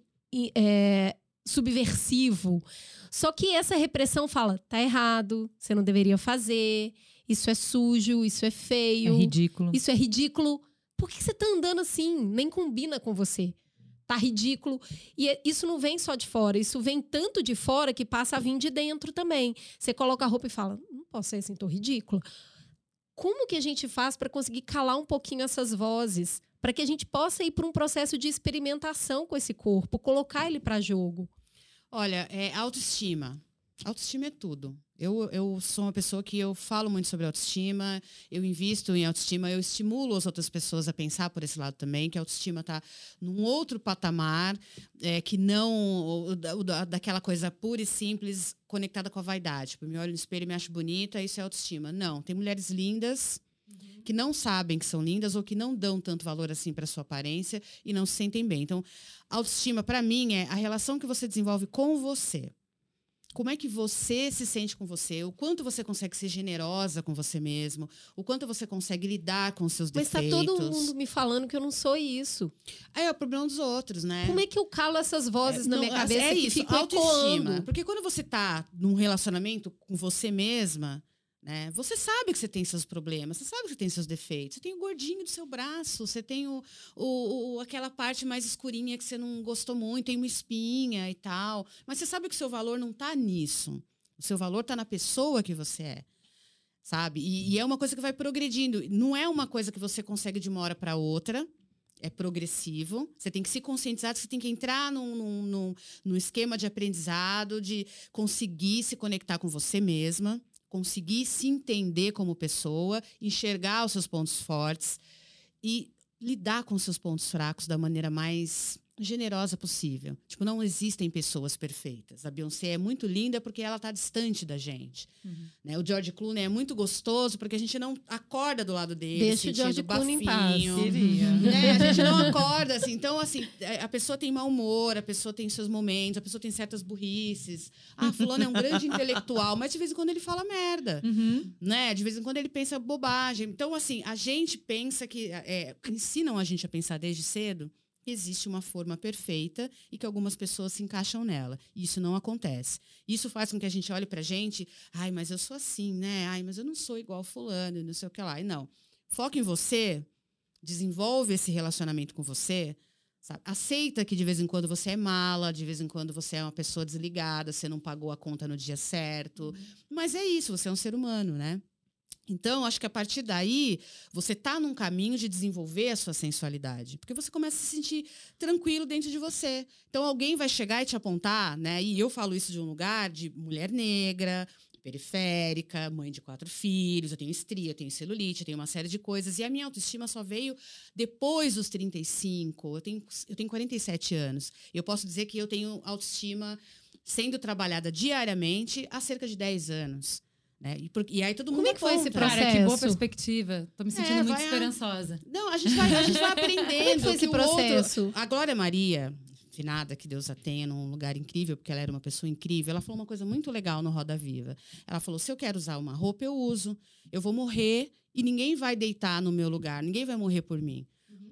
é, subversivo. Só que essa repressão fala, tá errado, você não deveria fazer, isso é sujo, isso é É feio, ridículo. isso é ridículo. Por que você tá andando assim? Nem combina com você. Tá ridículo. E é- isso não vem só de fora, isso vem tanto de fora que passa a vir de dentro também. Você coloca a roupa e fala, não posso ser assim, tô ridícula. Como que a gente faz para conseguir calar um pouquinho essas vozes? Para que a gente possa ir para um processo de experimentação com esse corpo, colocar ele para jogo. Olha, é autoestima. Autoestima é tudo. Eu, eu sou uma pessoa que eu falo muito sobre autoestima, eu invisto em autoestima, eu estimulo as outras pessoas a pensar por esse lado também, que a autoestima está num outro patamar, é, que não o da- o da- daquela coisa pura e simples conectada com a vaidade. Tipo, eu me olho no espelho e me acho bonita, isso é autoestima. Não, tem mulheres lindas que não sabem que são lindas ou que não dão tanto valor assim para sua aparência e não se sentem bem. Então, autoestima, para mim, é a relação que você desenvolve com você. Como é que você se sente com você? O quanto você consegue ser generosa com você mesmo? O quanto você consegue lidar com os seus Mas tá defeitos? todo mundo me falando que eu não sou isso. Aí é o problema dos outros, né? Como é que eu calo essas vozes É, na não, minha cabeça é que isso, ficam autoestima. ecoando? Porque quando você tá num relacionamento com você mesma, né? Você sabe que você tem seus problemas, você sabe que você tem seus defeitos. Você tem o gordinho do seu braço, você tem o, o, o- aquela parte mais escurinha que você não gostou muito, tem uma espinha e tal. Mas você sabe que o seu valor não tá nisso. O seu valor tá na pessoa que você é. Sabe? E, e é uma coisa que vai progredindo. Não é uma coisa que você consegue de uma hora para outra. É progressivo. Você tem que se conscientizar, você tem que entrar num, num, num, num esquema de aprendizado, de conseguir se conectar com você mesma, conseguir se entender como pessoa, enxergar os seus pontos fortes e lidar com os seus pontos fracos da maneira mais generosa possível. Tipo, não existem pessoas perfeitas. A Beyoncé é muito linda porque ela está distante da gente. Uhum. Né? O George Clooney é muito gostoso porque a gente não acorda do lado dele, Deixa o sentindo George Clooney em paz. bafinho. Queria. Né? A gente não acorda assim. Então, assim, a pessoa tem mau humor, a pessoa tem seus momentos, a pessoa tem certas burrices. Ah, fulano é um grande intelectual, mas de vez em quando ele fala merda. Uhum. Né? De vez em quando ele pensa bobagem. Então, assim, a gente pensa que... É, ensinam a gente a pensar desde cedo que existe uma forma perfeita e que algumas pessoas se encaixam nela. E isso não acontece. Isso faz com que a gente olhe pra gente, ai, mas eu sou assim, né? Ai, mas eu não sou igual fulano, não sei o que lá. E não. Foca em você, desenvolve esse relacionamento com você, sabe? Aceita que de vez em quando você é mala, de vez em quando você é uma pessoa desligada, você não pagou a conta no dia certo. Mas é isso, você é um ser humano, né? Então, acho que a partir daí, você está num caminho de desenvolver a sua sensualidade. Porque você começa a se sentir tranquilo dentro de você. Então, alguém vai chegar e te apontar, né? E eu falo isso de um lugar de mulher negra, periférica, mãe de quatro filhos, eu tenho estria, eu tenho celulite, eu tenho uma série de coisas. E a minha autoestima só veio depois dos trinta e cinco. Eu tenho, eu tenho quarenta e sete anos. Eu posso dizer que eu tenho autoestima sendo trabalhada diariamente há cerca de dez anos. Né? E, por, e aí todo mundo Como é que foi esse aponta. processo? Cara, que boa perspectiva. Tô me sentindo É, muito vai a- esperançosa. Não, a gente vai, a gente vai Como é que aprendendo. foi que esse o processo? outro- a Glória Maria, finada, que Deus a tenha num lugar incrível, porque ela era uma pessoa incrível, ela falou uma coisa muito legal no Roda Viva. Ela falou, se eu quero usar uma roupa, eu uso. Eu vou morrer e ninguém vai deitar no meu lugar, ninguém vai morrer por mim.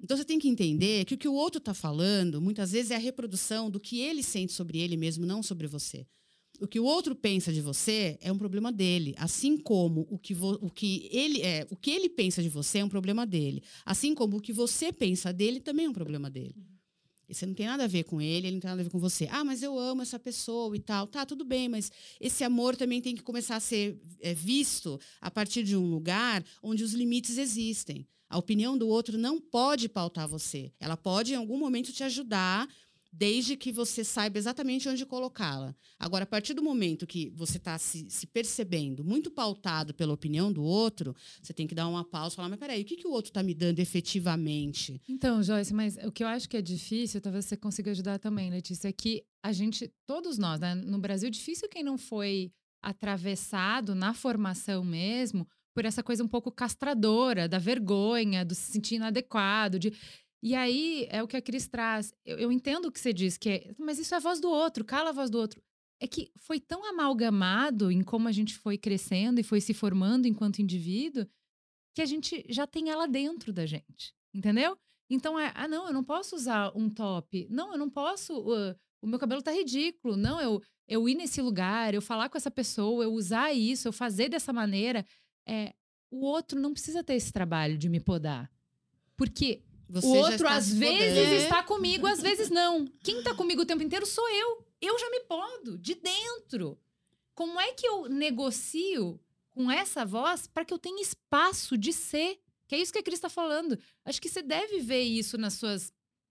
Então, você tem que entender que o que o outro está falando, muitas vezes, é a reprodução do que ele sente sobre ele mesmo, não sobre você. O que o outro pensa de você é um problema dele, assim como o que, vo, o que, ele, é, o que ele pensa de você é um problema dele. Assim como o que você pensa dele também é um problema dele. E você não tem nada a ver com ele, ele não tem nada a ver com você. Ah, mas eu amo essa pessoa e tal. Tá, tudo bem, mas esse amor também tem que começar a ser é, visto a partir de um lugar onde os limites existem. A opinião do outro não pode pautar você. Ela pode, em algum momento, te ajudar, desde que você saiba exatamente onde colocá-la. Agora, a partir do momento que você está se, se percebendo muito pautado pela opinião do outro, você tem que dar uma pausa e falar, mas peraí, o que, que o outro está me dando efetivamente? Então, Joyce, mas o que eu acho que é difícil, talvez você consiga ajudar também, Letícia, é que a gente, todos nós, né, no Brasil, difícil quem não foi atravessado na formação mesmo por essa coisa um pouco castradora, da vergonha, do se sentir inadequado, de... E aí, é o que a Cris traz. Eu, eu entendo o que você diz, que é, mas isso é a voz do outro, cala a voz do outro. É que foi tão amalgamado em como a gente foi crescendo e foi se formando enquanto indivíduo, que a gente já tem ela dentro da gente, entendeu? Então, é, ah, não, eu não posso usar um top. Não, eu não posso, uh, o meu cabelo tá ridículo. Não, eu, eu ir nesse lugar, eu falar com essa pessoa, eu usar isso, eu fazer dessa maneira. É, o outro não precisa ter esse trabalho de me podar. Porque... Você o outro, às vezes, podendo. Está comigo, às vezes não. Quem está comigo o tempo inteiro sou eu. Eu já me podo, de dentro. Como é que eu negocio com essa voz para que eu tenha espaço de ser? Que é isso que a Cris está falando. Acho que você deve ver isso nas suas,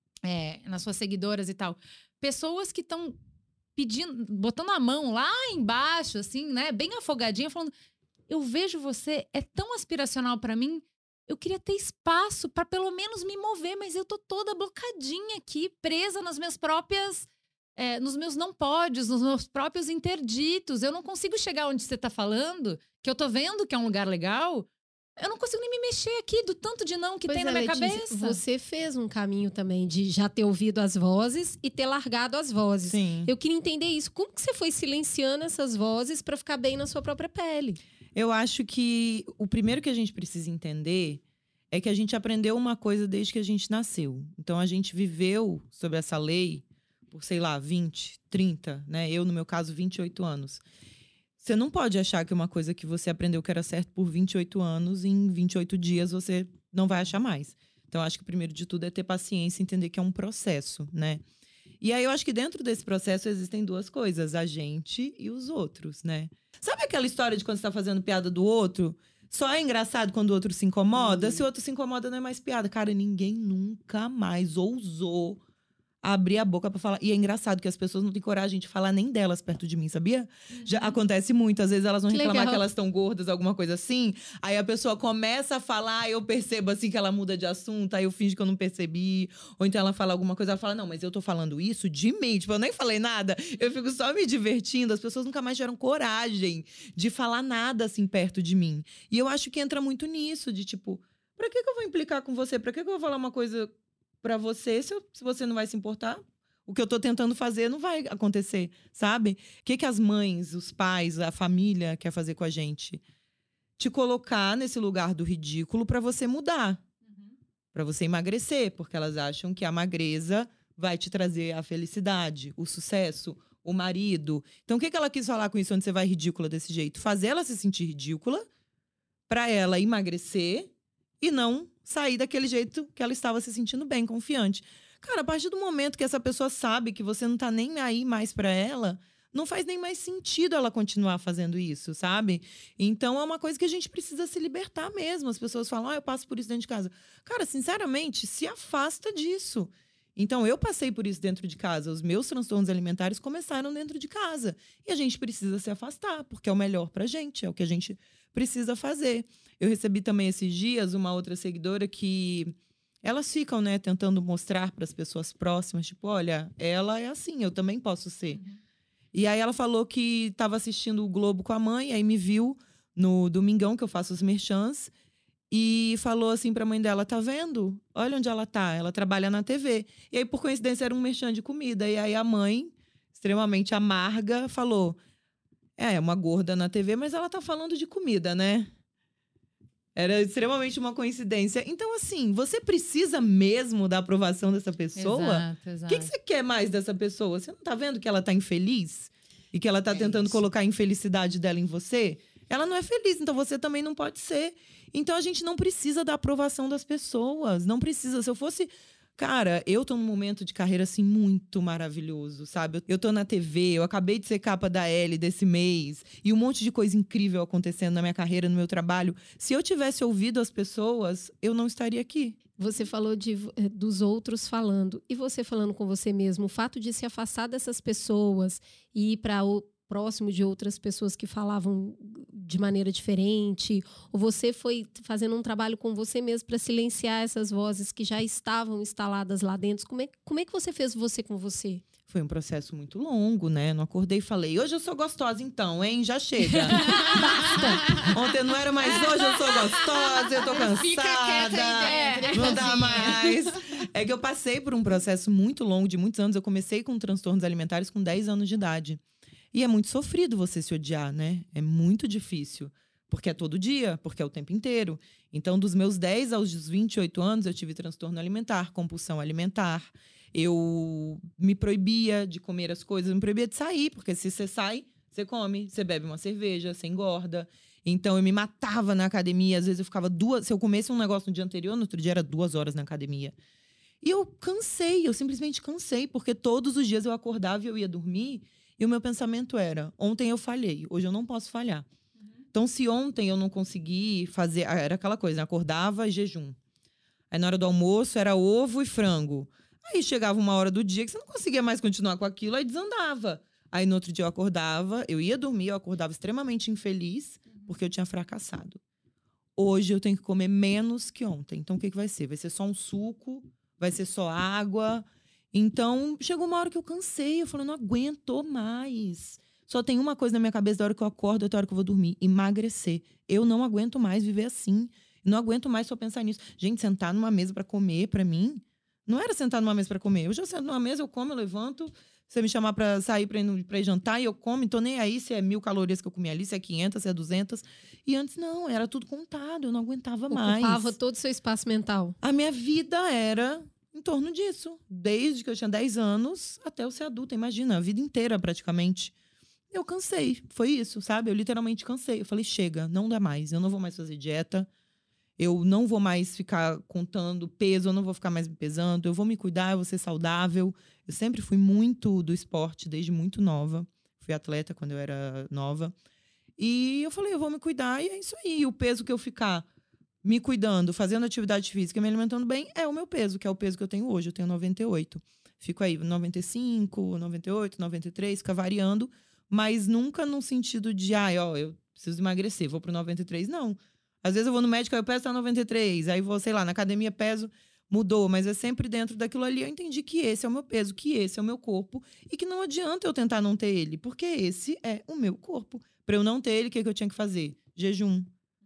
é, nas suas seguidoras e tal. Pessoas que estão pedindo, botando a mão lá embaixo, assim, né? Bem afogadinha, falando... Eu vejo você, é tão aspiracional para mim... Eu queria ter espaço para pelo menos me mover, mas eu tô toda blocadinha aqui, presa nas minhas próprias, é, nos meus não podes, nos meus próprios interditos. Eu não consigo chegar onde você tá falando, que eu tô vendo que é um lugar legal. Eu não consigo nem me mexer aqui do tanto de não que pois tem é, na minha Letícia, cabeça. Você fez um caminho também de já ter ouvido as vozes e ter largado as vozes. Sim. Eu queria entender isso. Como que você foi silenciando essas vozes para ficar bem na sua própria pele? Eu acho que o primeiro que a gente precisa entender é que a gente aprendeu uma coisa desde que a gente nasceu. Então, a gente viveu sobre essa lei por, sei lá, vinte, trinta, né? Eu, no meu caso, vinte e oito anos. Você não pode achar que uma coisa que você aprendeu que era certo por vinte e oito anos, em vinte e oito dias você não vai achar mais. Então, acho que o primeiro de tudo é ter paciência e entender que é um processo, né? E aí, eu acho que dentro desse processo existem duas coisas, a gente e os outros, né? Sabe aquela história de quando você tá fazendo piada do outro? Só é engraçado quando o outro se incomoda? Hum. Se o outro se incomoda, não é mais piada. Cara, ninguém nunca mais ousou abrir a boca pra falar. E é engraçado que as pessoas não têm coragem de falar nem delas perto de mim, sabia? Uhum. Já acontece muito. Às vezes elas vão que reclamar legal. que elas estão gordas, alguma coisa assim. Aí a pessoa começa a falar, eu percebo assim que ela muda de assunto. Aí eu finjo que eu não percebi. Ou então ela fala alguma coisa, ela fala, não, mas eu tô falando isso de mim. Tipo, eu nem falei nada. Eu fico só me divertindo. As pessoas nunca mais tiveram coragem de falar nada assim perto de mim. E eu acho que entra muito nisso, de tipo, pra que que eu vou implicar com você? Pra que que eu vou falar uma coisa pra você se, eu, se você não vai se importar? O que eu tô tentando fazer não vai acontecer, sabe? O que que as mães, os pais, a família quer fazer com a gente? Te colocar nesse lugar do ridículo pra você mudar. Uhum. Pra você emagrecer, porque elas acham que a magreza vai te trazer a felicidade, o sucesso, o marido. Então, o que que ela quis falar com isso, onde você vai ridícula desse jeito? Fazer ela se sentir ridícula pra ela emagrecer e não sair daquele jeito que ela estava se sentindo bem, confiante. Cara, a partir do momento que essa pessoa sabe que você não tá nem aí mais pra ela, não faz nem mais sentido ela continuar fazendo isso, sabe? Então, é uma coisa que a gente precisa se libertar mesmo. As pessoas falam, ah, eu passo por isso dentro de casa. Cara, sinceramente, se afasta disso. Então, eu passei por isso dentro de casa. Os meus transtornos alimentares começaram dentro de casa. E a gente precisa se afastar, porque é o melhor pra gente, é o que a gente precisa fazer. Eu recebi também esses dias uma outra seguidora que... Elas ficam, né, tentando mostrar para as pessoas próximas, tipo, olha, ela é assim, eu também posso ser. Uhum. E aí ela falou que estava assistindo o Globo com a mãe, aí me viu no domingão, que eu faço os merchans, e falou assim para a mãe dela, tá vendo? Olha onde ela tá, ela trabalha na T V. E aí, por coincidência, era um merchan de comida. E aí a mãe, extremamente amarga, falou, é, é uma gorda na T V, mas ela tá falando de comida, né? Era extremamente uma coincidência. Então, assim, você precisa mesmo da aprovação dessa pessoa? Exato, O exato. que, que você quer mais dessa pessoa? Você não tá vendo que ela tá infeliz? E que ela tá É tentando isso. colocar a infelicidade dela em você? Ela não é feliz, então você também não pode ser. Então, a gente não precisa da aprovação das pessoas. Não precisa. Se eu fosse... Cara, eu tô num momento de carreira, assim, muito maravilhoso, sabe? Eu tô na T V, eu acabei de ser capa da Elle desse mês. E um monte de coisa incrível acontecendo na minha carreira, no meu trabalho. Se eu tivesse ouvido as pessoas, eu não estaria aqui. Você falou de, eh, dos outros falando. E você falando com você mesmo, o fato de se afastar dessas pessoas e ir para o próximo de outras pessoas que falavam de maneira diferente, ou você foi fazendo um trabalho com você mesmo para silenciar essas vozes que já estavam instaladas lá dentro. Como é, como é que você fez você com você? Foi um processo muito longo, né? Não acordei e falei, hoje eu sou gostosa então, hein? Já chega. Basta! Ontem não era mais hoje eu sou gostosa, eu tô cansada. Fica quieta aí dentro. Não dá mais. É que eu passei por um processo muito longo, de muitos anos. Eu comecei com transtornos alimentares com dez anos de idade. E é muito sofrido você se odiar, né? É muito difícil. Porque é todo dia, porque é o tempo inteiro. Então, dos meus dez aos vinte e oito anos, eu tive transtorno alimentar, compulsão alimentar. Eu me proibia de comer as coisas, me proibia de sair. Porque se você sai, você come. Você bebe uma cerveja, você engorda. Então, eu me matava na academia. Às vezes, eu ficava duas... Se eu comesse um negócio no dia anterior, no outro dia era duas horas na academia. E eu cansei, eu simplesmente cansei. Porque todos os dias eu acordava e eu ia dormir... E o meu pensamento era, ontem eu falhei, hoje eu não posso falhar. Uhum. Então, se ontem eu não consegui fazer... Era aquela coisa, acordava, jejum. Aí, na hora do almoço, era ovo e frango. Aí, chegava uma hora do dia que você não conseguia mais continuar com aquilo, aí desandava. Aí, no outro dia, eu acordava, eu ia dormir, eu acordava extremamente infeliz, porque eu tinha fracassado. Hoje, eu tenho que comer menos que ontem. Então, o que, que vai ser? Vai ser só um suco? Vai ser só água? Então, chegou uma hora que eu cansei. Eu falei, não aguento mais. Só tem uma coisa na minha cabeça da hora que eu acordo até a hora que eu vou dormir. Emagrecer. Eu não aguento mais viver assim. Não aguento mais só pensar nisso. Gente, sentar numa mesa para comer, para mim, não era sentar numa mesa para comer. Hoje eu sento numa mesa, eu como, eu levanto. Você me chamar para sair, para ir, pra ir jantar, e eu como. Não tô nem aí se é mil calorias que eu comi ali, se é quinhentas, se é duzentas. E antes, não. Era tudo contado. Eu não aguentava mais. Ocupava todo o seu espaço mental. A minha vida era... em torno disso. Desde que eu tinha dez anos até eu ser adulta. Imagina, a vida inteira praticamente. Eu cansei. Foi isso, sabe? Eu literalmente cansei. Eu falei, chega, não dá mais. Eu não vou mais fazer dieta. Eu não vou mais ficar contando peso. Eu não vou ficar mais me pesando. Eu vou me cuidar, eu vou ser saudável. Eu sempre fui muito do esporte, desde muito nova. Fui atleta quando eu era nova. E eu falei, eu vou me cuidar. E é isso aí. E o peso que eu ficar... me cuidando, fazendo atividade física, me alimentando bem, é o meu peso, que é o peso que eu tenho hoje. Eu tenho noventa e oito. Fico aí, noventa e cinco, noventa e oito, noventa e três, fica variando, mas nunca no sentido de, ai, ó, eu preciso emagrecer, vou pro noventa e três. Não. Às vezes eu vou no médico, aí eu peso tá noventa e três, aí vou, sei lá, na academia peso, mudou, mas é sempre dentro daquilo ali. Eu entendi que esse é o meu peso, que esse é o meu corpo, e que não adianta eu tentar não ter ele, porque esse é o meu corpo. Para eu não ter ele, o que, que eu tinha que fazer? Jejum.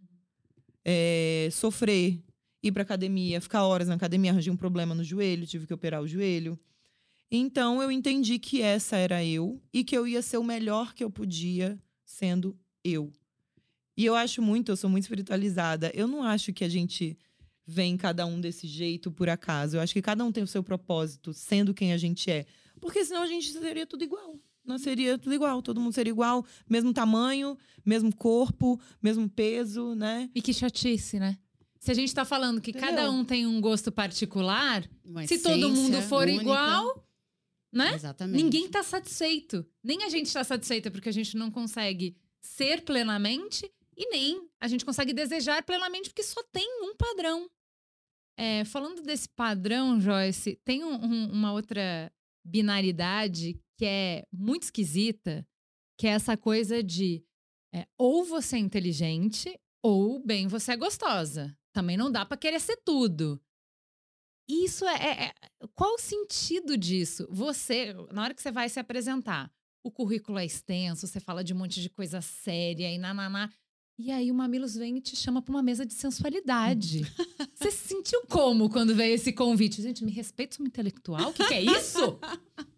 É, sofrer, ir para academia, ficar horas na academia, arranjei um problema no joelho, tive que operar o joelho. Então, eu entendi que essa era eu e que eu ia ser o melhor que eu podia sendo eu. E eu acho muito, eu sou muito espiritualizada, eu não acho que a gente vem cada um desse jeito por acaso. Eu acho que cada um tem o seu propósito, sendo quem a gente é. Porque senão a gente seria tudo igual. Não seria tudo igual, todo mundo seria igual, mesmo tamanho, mesmo corpo, mesmo peso, né? E que chatice, né? Se a gente tá falando que Entendeu? cada um tem um gosto particular, Uma se todo mundo essência for única. igual, né? Exatamente. Ninguém tá satisfeito. Nem a gente tá satisfeita porque a gente não consegue ser plenamente e nem a gente consegue desejar plenamente porque só tem um padrão. É, falando desse padrão, Joyce, tem um, um, uma outra binaridade que é muito esquisita, que é essa coisa de é, ou você é inteligente ou bem você é gostosa. Também não dá pra querer ser tudo. Isso é, é, é... Qual o sentido disso? Você, na hora que você vai se apresentar, o currículo é extenso, você fala de um monte de coisa séria e nananá. E aí o Mamilos vem e te chama pra uma mesa de sensualidade. Você se sentiu como quando veio esse convite? Gente, me respeita, sou uma intelectual? O que, que é isso?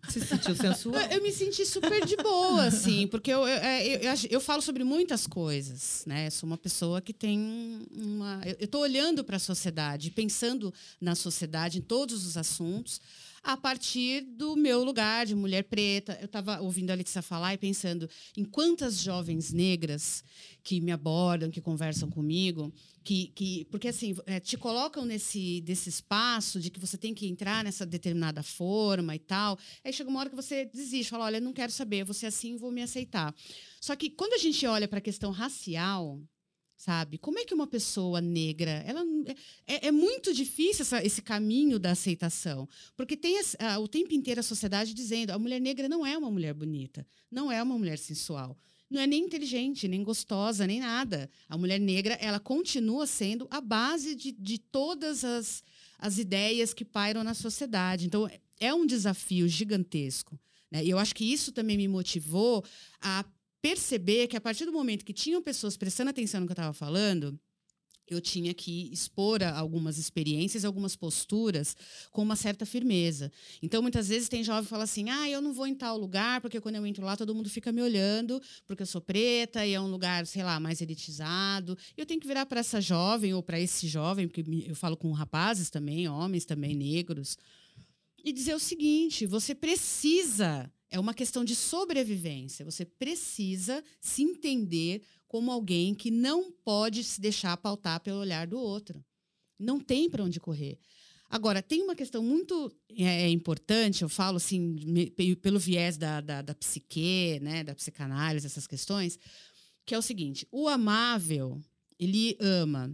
Se sentiu sensual? Eu, eu me senti super de boa, assim, porque eu, eu, eu, eu, eu falo sobre muitas coisas, né? Eu sou uma pessoa que tem uma... Eu estou olhando para a sociedade, pensando na sociedade, em todos os assuntos, a partir do meu lugar de mulher preta. Eu estava ouvindo a Letícia falar e pensando em quantas jovens negras que me abordam, que conversam comigo, que, que porque assim é, te colocam nesse desse espaço de que você tem que entrar nessa determinada forma e tal. Aí chega uma hora que você desiste, fala, olha, não quero saber, vou ser assim, vou me aceitar. Só que quando a gente olha para a questão racial, sabe? Como é que uma pessoa negra... Ela, é, é muito difícil essa, esse caminho da aceitação. Porque tem a, o tempo inteiro a sociedade dizendo a mulher negra não é uma mulher bonita, não é uma mulher sensual, não é nem inteligente, nem gostosa, nem nada. A mulher negra, ela continua sendo a base de, de todas as, as ideias que pairam na sociedade. Então, é um desafio gigantesco, né? E eu acho que isso também me motivou a perceber que, a partir do momento que tinham pessoas prestando atenção no que eu estava falando, eu tinha que expor algumas experiências, algumas posturas com uma certa firmeza. Então, muitas vezes, tem jovem que fala assim, ah, eu não vou em tal lugar, porque quando eu entro lá, todo mundo fica me olhando, porque eu sou preta e é um lugar, sei lá, mais elitizado. Eu tenho que virar para essa jovem ou para esse jovem, porque eu falo com rapazes também, homens também, negros, e dizer o seguinte, você precisa... É uma questão de sobrevivência. Você precisa se entender como alguém que não pode se deixar pautar pelo olhar do outro. Não tem para onde correr. Agora, tem uma questão muito é, importante, eu falo assim, me, pelo viés da, da, da psique, né, da psicanálise, essas questões, que é o seguinte, o amável, ele ama.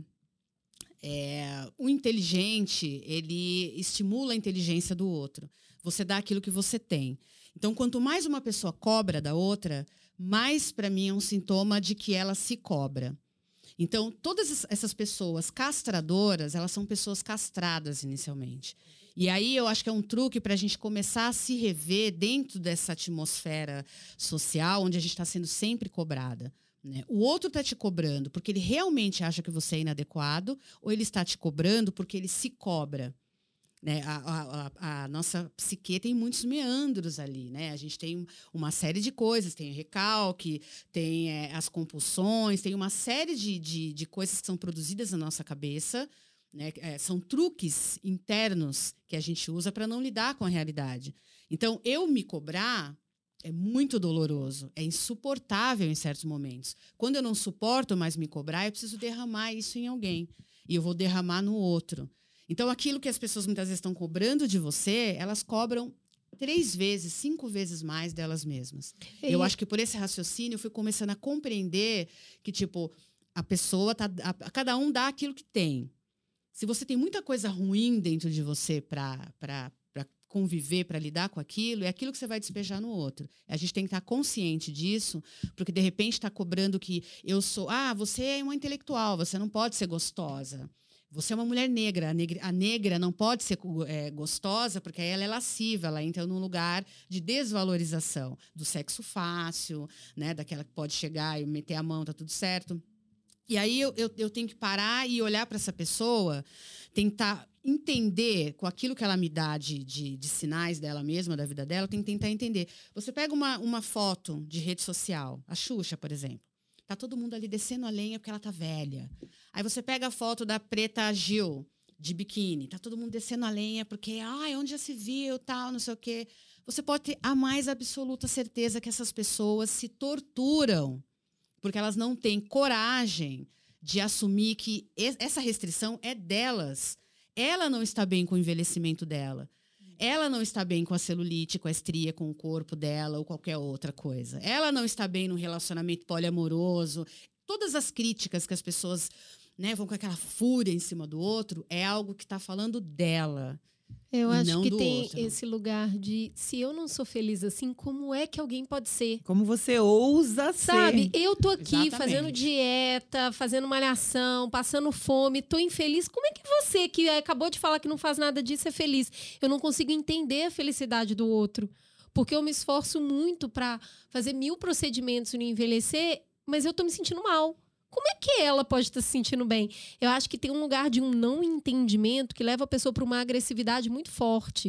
É, o inteligente, ele estimula a inteligência do outro. Você dá aquilo que você tem. Então, quanto mais uma pessoa cobra da outra, mais, para mim, é um sintoma de que ela se cobra. Então, todas essas pessoas castradoras, elas são pessoas castradas inicialmente. E aí, eu acho que é um truque para a gente começar a se rever dentro dessa atmosfera social, onde a gente está sendo sempre cobrada, né? O outro está te cobrando porque ele realmente acha que você é inadequado, ou ele está te cobrando porque ele se cobra. Né? A, a, a nossa psique tem muitos meandros ali, né? A gente tem uma série de coisas, tem o recalque, tem é, as compulsões, tem uma série de, de, de coisas que são produzidas na nossa cabeça, né? É, são truques internos que a gente usa para não lidar com a realidade. Então, eu me cobrar é muito doloroso, é insuportável em certos momentos. Quando eu não suporto mais me cobrar, eu preciso derramar isso em alguém. E eu vou derramar no outro. Então, aquilo que as pessoas muitas vezes estão cobrando de você, elas cobram três vezes, cinco vezes mais delas mesmas. E... Eu acho que por esse raciocínio eu fui começando a compreender que, tipo, a pessoa tá, a, a cada um dá aquilo que tem. Se você tem muita coisa ruim dentro de você para para conviver, para lidar com aquilo, é aquilo que você vai despejar no outro. A gente tem que estar consciente disso, porque de repente está cobrando que eu sou, ah, você é uma intelectual, você não pode ser gostosa. Você é uma mulher negra. A negra, a negra não pode ser é, gostosa porque ela é lasciva, ela entra num lugar de desvalorização do sexo fácil, né? Daquela que pode chegar e meter a mão, tá tudo certo. E aí eu, eu, eu tenho que parar e olhar para essa pessoa, tentar entender com aquilo que ela me dá de, de, de sinais dela mesma, da vida dela, eu tenho que tentar entender. Você pega uma, uma foto de rede social, a Xuxa, por exemplo. Tá todo mundo ali descendo a lenha porque ela tá velha. Aí você pega a foto da Preta Gil, de biquíni. Tá todo mundo descendo a lenha porque, ai, onde já se viu, tal, não sei o quê. Você pode ter a mais absoluta certeza que essas pessoas se torturam porque elas não têm coragem de assumir que essa restrição é delas. Ela não está bem com o envelhecimento dela. Ela não está bem com a celulite, com a estria, com o corpo dela ou qualquer outra coisa. Ela não está bem no relacionamento poliamoroso. Todas as críticas que as pessoas, né, vão com aquela fúria em cima do outro, é algo que está falando dela. Eu acho não que do tem outro. Esse lugar de, se eu não sou feliz assim, como é que alguém pode ser? Como você ousa ser. Sabe, eu tô aqui Exatamente. fazendo dieta, fazendo malhação, passando fome, tô infeliz. Como é que você, que acabou de falar que não faz nada disso, é feliz? Eu não consigo entender a felicidade do outro. Porque eu me esforço muito pra fazer mil procedimentos e não envelhecer, mas eu tô me sentindo mal. Como é que ela pode estar se sentindo bem? Eu acho que tem um lugar de um não entendimento que leva a pessoa para uma agressividade muito forte,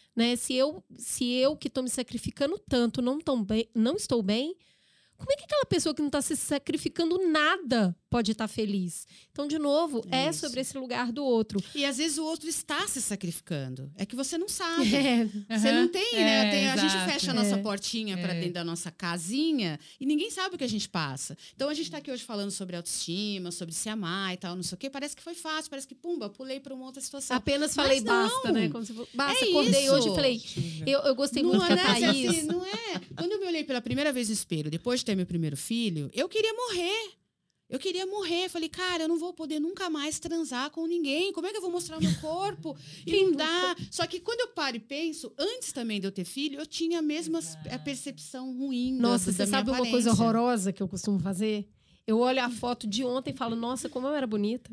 né? Se eu, se eu que estou me sacrificando tanto não, tão bem, não estou bem, como é que aquela pessoa que não está se sacrificando nada pode estar feliz? Então, de novo, é, é sobre esse lugar do outro. E às vezes o outro está se sacrificando. É que você não sabe. É. Você Uhum. não tem, É, né? Tem- a gente exato. fecha a nossa É. portinha para É. dentro da nossa casinha e ninguém sabe o que a gente passa. Então a gente está aqui hoje falando sobre autoestima, sobre se amar e tal, não sei o quê. Parece que foi fácil, parece que, pumba, pulei para uma outra situação. Apenas falei Mas não. basta, né? Como se fosse, basta, É acordei isso. hoje e falei... Eu, eu gostei Não muito que é, a né? Thaís... Assim, não é. Quando eu me olhei pela primeira vez no espelho, depois de ter meu primeiro filho, eu queria morrer. Eu queria morrer. Falei, cara, eu não vou poder nunca mais transar com ninguém. Como é que eu vou mostrar o meu corpo? E não dá. Só que quando eu paro e penso, antes também de eu ter filho, eu tinha a mesma a percepção ruim da- Nossa, da, você minha sabe uma coisa aparência. horrorosa que eu costumo fazer? Eu olho a foto de ontem e falo, nossa, como eu era bonita.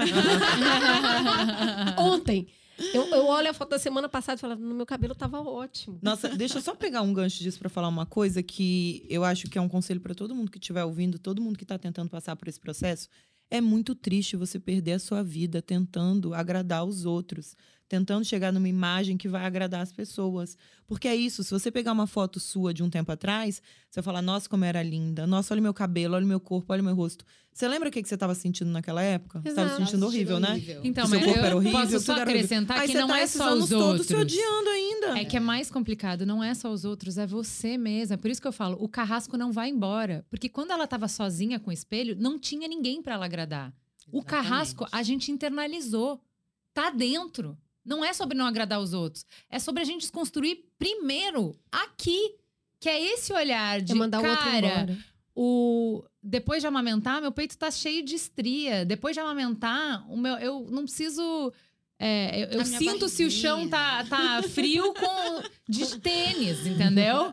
Ontem. Eu, eu olho a foto da semana passada e falo, no meu cabelo tava ótimo. Nossa, deixa eu só pegar um gancho disso pra falar uma coisa que eu acho que é um conselho pra todo mundo que estiver ouvindo, todo mundo que tá tentando passar por esse processo. É muito triste você perder a sua vida tentando agradar os outros, tentando chegar numa imagem que vai agradar as pessoas. Porque é isso, se você pegar uma foto sua de um tempo atrás, você vai falar, nossa, como eu era linda, nossa, olha o meu cabelo, olha o meu corpo, olha o meu rosto. Você lembra o que que você estava sentindo naquela época? Você estava se Exato. sentindo horrível, né? Então, Que seu mas corpo eu era horrível, posso que só tudo era horrível. acrescentar Aí que você não tá é esses só anos os todos outros. se odiando ainda. É que é mais complicado, não é só os outros, é você mesma. É por isso que eu falo, o carrasco não vai embora. Porque quando ela estava sozinha com o espelho, não tinha ninguém para ela agradar. O Exatamente. carrasco a gente internalizou. Tá dentro. Não é sobre não agradar os outros. É sobre a gente desconstruir primeiro aqui. Que é esse olhar de É mandar o outro cara, embora. o depois de amamentar, meu peito tá cheio de estria. Depois de amamentar, o meu, eu não preciso. é, eu eu A minha sinto se o chão tá, tá frio com de tênis, entendeu?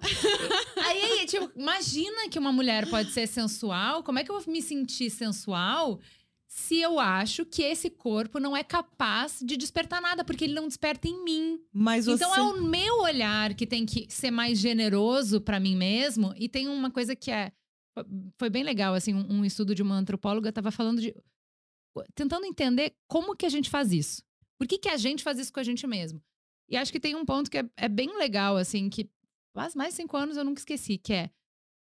Aí, tipo, imagina que uma mulher pode ser sensual. Como é que eu vou me sentir sensual se eu acho que esse corpo não é capaz de despertar nada, porque ele não desperta em mim? Mas você... Então é o meu olhar que tem que ser mais generoso pra mim mesmo. E tem uma coisa que é foi bem legal, assim, um, um estudo de uma antropóloga estava falando de tentando entender como que a gente faz isso. Por que que a gente faz isso com a gente mesmo? E acho que tem um ponto que é, é bem legal, assim, que faz mais de cinco anos eu nunca esqueci, que é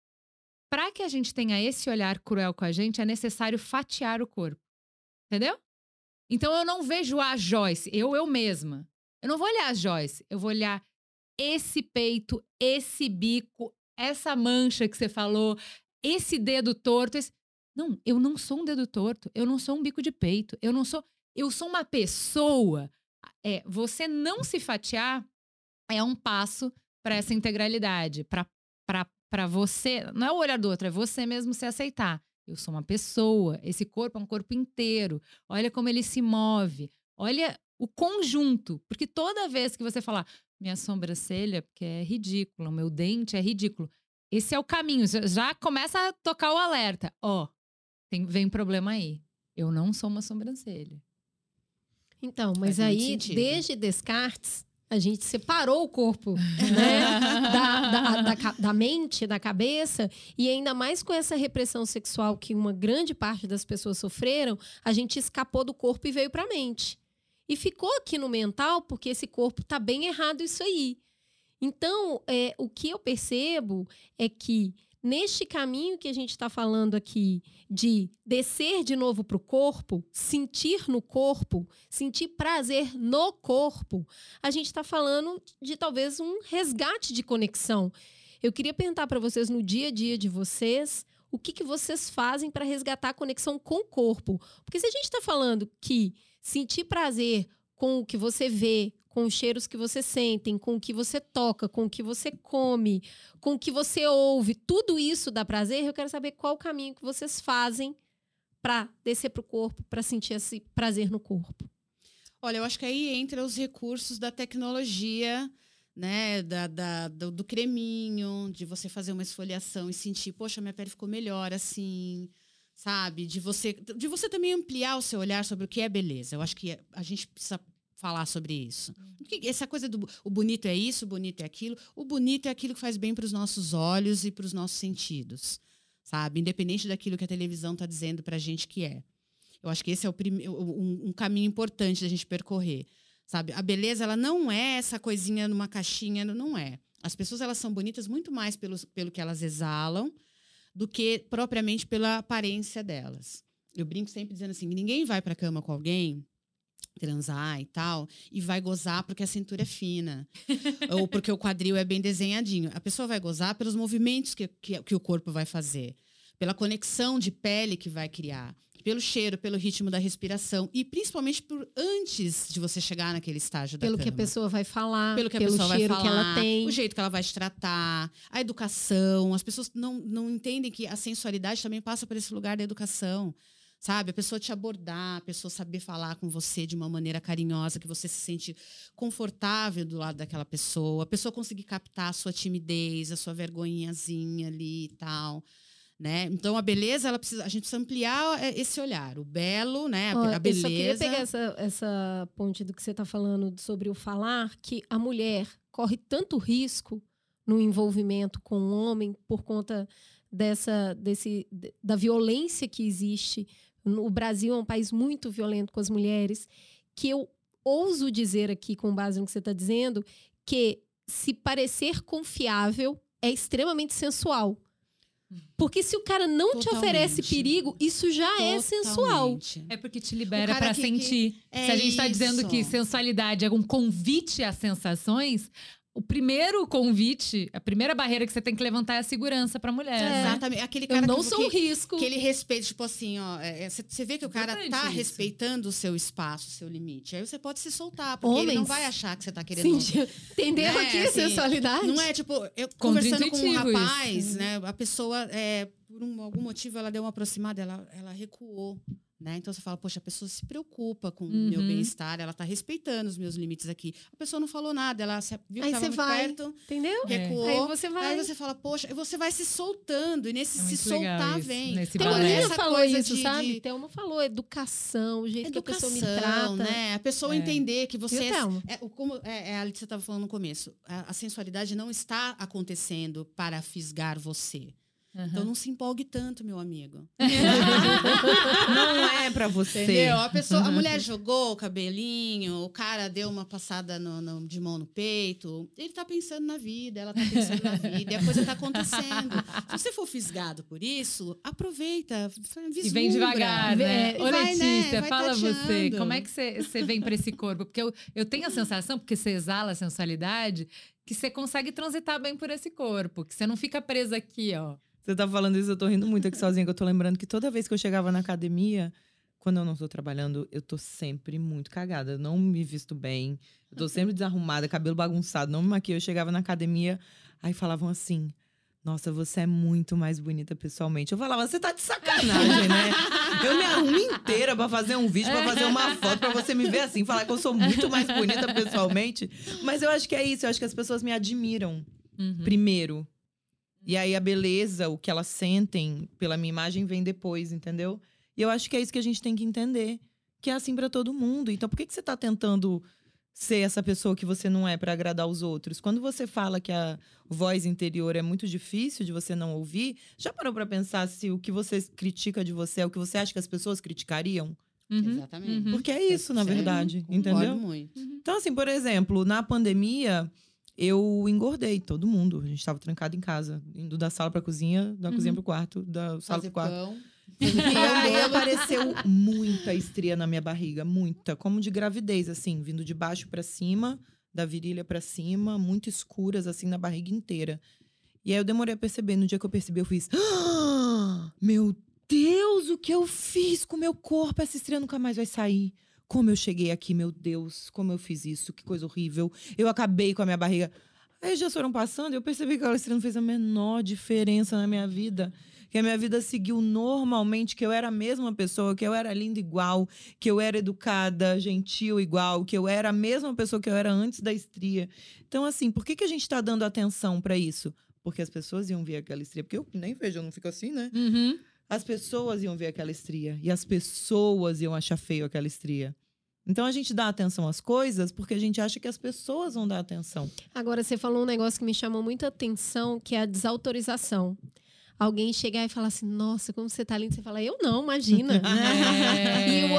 para que a gente tenha esse olhar cruel com a gente, é necessário fatiar o corpo. Entendeu? Então eu não vejo a Joyce, eu, eu mesma. Eu não vou olhar a Joyce, eu vou olhar esse peito, esse bico, essa mancha que você falou, esse dedo torto. Esse... Não, eu não sou um dedo torto, eu não sou um bico de peito, eu não sou. Eu sou uma pessoa. É, você não se fatiar é um passo para essa integralidade, para para você. Não é o olhar do outro, é você mesmo se aceitar. Eu sou uma pessoa, esse corpo é um corpo inteiro. Olha como ele se move. Olha o conjunto. Porque toda vez que você falar, minha sobrancelha, porque é ridículo, meu dente é ridículo. Esse é o caminho. Já começa a tocar o alerta. Ó, tem, vem problema aí. Eu não sou uma sobrancelha. Então, mas Faz muito aí, sentido. desde Descartes, a gente separou o corpo, né? da, da, da, ca- da mente, da cabeça, e ainda mais com essa repressão sexual que uma grande parte das pessoas sofreram, a gente escapou do corpo e veio para a mente. E ficou aqui no mental porque esse corpo tá bem errado isso aí. Então, é, o que eu percebo é que neste caminho que a gente está falando aqui de descer de novo para o corpo, sentir no corpo, sentir prazer no corpo, a gente está falando de talvez um resgate de conexão. Eu queria perguntar para vocês no dia a dia de vocês, o que, que vocês fazem para resgatar a conexão com o corpo? Porque se a gente está falando que sentir prazer com o que você vê, com os cheiros que você sente, com o que você toca, com o que você come, com o que você ouve, tudo isso dá prazer. Eu quero saber qual o caminho que vocês fazem para descer para o corpo, para sentir esse prazer no corpo. Olha, eu acho que aí entra os recursos da tecnologia, né? Da, da- do, do creminho, de você fazer uma esfoliação e sentir, poxa, minha pele ficou melhor assim, sabe? De você, de você também ampliar o seu olhar sobre o que é beleza. Eu acho que a gente precisa falar sobre isso. Porque essa coisa do o bonito é isso, o bonito é aquilo. O bonito é aquilo que faz bem para os nossos olhos e para os nossos sentidos, sabe? Independente daquilo que a televisão está dizendo para a gente que é. Eu acho que esse é o prime- um, um caminho importante da gente percorrer, sabe? A beleza, ela não é essa coisinha numa caixinha, não é. As pessoas, elas são bonitas muito mais pelo, pelo que elas exalam do que propriamente pela aparência delas. Eu brinco sempre dizendo assim, ninguém vai pra cama com alguém, transar e tal, e vai gozar porque a cintura é fina. Ou porque o quadril é bem desenhadinho. A pessoa vai gozar pelos movimentos que, que, que o corpo vai fazer. Pela conexão de pele que vai criar. Pelo cheiro, pelo ritmo da respiração. E principalmente por antes de você chegar naquele estágio da Pelo cama. que a pessoa vai falar, Pelo que a pelo pessoa cheiro vai que falar, ela tem. o jeito que ela vai te tratar, a educação. As pessoas não, não entendem que a sensualidade também passa por esse lugar da educação. Sabe? A pessoa te abordar, a pessoa saber falar com você de uma maneira carinhosa, que você se sente confortável do lado daquela pessoa. A pessoa conseguir captar a sua timidez, a sua vergonhinhazinha ali e tal. Né? Então, a beleza, ela precisa, a gente precisa ampliar esse olhar. O belo, né? Ó, a beleza. Eu só queria pegar essa, essa ponte do que você está falando sobre o falar, que a mulher corre tanto risco no envolvimento com o homem por conta dessa, desse, da violência que existe. O Brasil é um país muito violento com as mulheres, que eu ouso dizer aqui, com base no que você está dizendo, que se parecer confiável é extremamente sensual. Porque se o cara não Totalmente. te oferece perigo, isso já Totalmente. é sensual. É porque te libera O cara pra que- sentir. que- é Se a gente tá dizendo isso. que sensualidade é um convite às sensações, o primeiro convite, a primeira barreira que você tem que levantar é a segurança pra mulher, né? Exatamente. Aquele cara Eu não que, sou um que, risco. que ele respeita, tipo assim, ó. Você vê que o cara Importante tá isso. respeitando o seu espaço, o seu limite. Aí você pode se soltar, porque ele não Homens. vai achar que você tá querendo. Sim, entendeu Né, aqui a assim, sensualidade? Não é tipo, eu conversando com um Contra-intuitivo rapaz, isso. né? A pessoa, é, por um- algum motivo, ela deu uma aproximada, ela, ela recuou. Né? Então você fala, poxa, a pessoa se preocupa com o meu Uhum. bem-estar, ela tá respeitando os meus limites aqui. A pessoa não falou nada, ela se- viu Aí que tava você muito vai. perto, Entendeu? É. recuou. Aí você vai. Aí você fala, poxa, e você vai se soltando. E nesse É se muito legal soltar isso, vem. nesse Então, balé. Thelminha essa falou coisa isso, de- sabe? de Thelma falou educação, o jeito que a pessoa me educação, trata. né? A pessoa É. entender que você Viu, é, Thelma? é, o- como é, é ali que você estava falando no começo. A, a sensualidade não está acontecendo para fisgar você. Uhum. Então não se empolgue tanto, meu amigo. Não é pra você. Entendeu? A pessoa, a mulher jogou o cabelinho, o cara deu uma passada no- no- de mão no peito. Ele tá pensando na vida, ela tá pensando na vida, e a coisa tá acontecendo. Se você for fisgado por isso, aproveita, vislumbra. E vem devagar, né? E Ô, vai, né? Letícia, Vai fala você. tateando. Como é que você, você vem pra esse corpo? Porque eu, eu tenho a sensação, porque você exala a sensualidade, que você consegue transitar bem por esse corpo. Que você não fica presa aqui, ó. Você tá falando isso, eu tô rindo muito aqui sozinha, que eu tô lembrando que toda vez que eu chegava na academia, quando eu não tô trabalhando, eu tô sempre muito cagada. Eu não me visto bem, eu tô sempre desarrumada, cabelo bagunçado, não me maquio. Eu chegava na academia, aí falavam assim: nossa, você é muito mais bonita pessoalmente. Eu falava, você tá de sacanagem, né? Eu me arrumo inteira pra fazer um vídeo, pra fazer uma foto, pra você me ver assim, falar que eu sou muito mais bonita pessoalmente. Mas eu acho que é isso, eu acho que as pessoas me admiram Uhum. primeiro. E aí a beleza, o que elas sentem pela minha imagem vem depois, entendeu? E eu acho que é isso que a gente tem que entender. Que é assim pra todo mundo. Então por que, que você tá tentando ser essa pessoa que você não é pra agradar os outros? Quando você fala que a voz interior é muito difícil de você não ouvir, já parou pra pensar se o que você critica de você é o que você acha que as pessoas criticariam? Uhum. Exatamente. Uhum. Porque é isso, na Sério? verdade, Concordo entendeu? muito. Então, assim, por exemplo, na pandemia, eu engordei todo mundo. A gente tava trancado em casa, indo da sala pra cozinha, da Uhum. cozinha pro quarto, da sala Fazer pro quarto. pão. E aí apareceu muita estria na minha barriga, muita, como de gravidez, assim, vindo de baixo pra cima, da virilha pra cima, muito escuras, assim, na barriga inteira. E aí eu demorei a perceber. No dia que eu percebi, eu fiz: "Ah, meu Deus, o que eu fiz com o meu corpo? Essa estria nunca mais vai sair. Como eu cheguei aqui, meu Deus, como eu fiz isso, que coisa horrível. Eu acabei com a minha barriga." Aí os dias foram passando e eu percebi que aquela estria não fez a menor diferença na minha vida. Que a minha vida seguiu normalmente, que eu era a mesma pessoa, que eu era linda igual, que eu era educada, gentil igual, que eu era a mesma pessoa que eu era antes da estria. Então, assim, por que, que a gente tá dando atenção pra isso? Porque as pessoas iam ver aquela estria. Porque eu nem vejo, eu não fico assim, né? Uhum. As pessoas iam ver aquela estria. E as pessoas iam achar feio aquela estria. Então, a gente dá atenção às coisas porque a gente acha que as pessoas vão dar atenção. Agora, você falou um negócio que me chamou muita atenção, que é a desautorização. Alguém chegar e falar assim, nossa, como você tá linda. Você fala, eu não, imagina. É. E o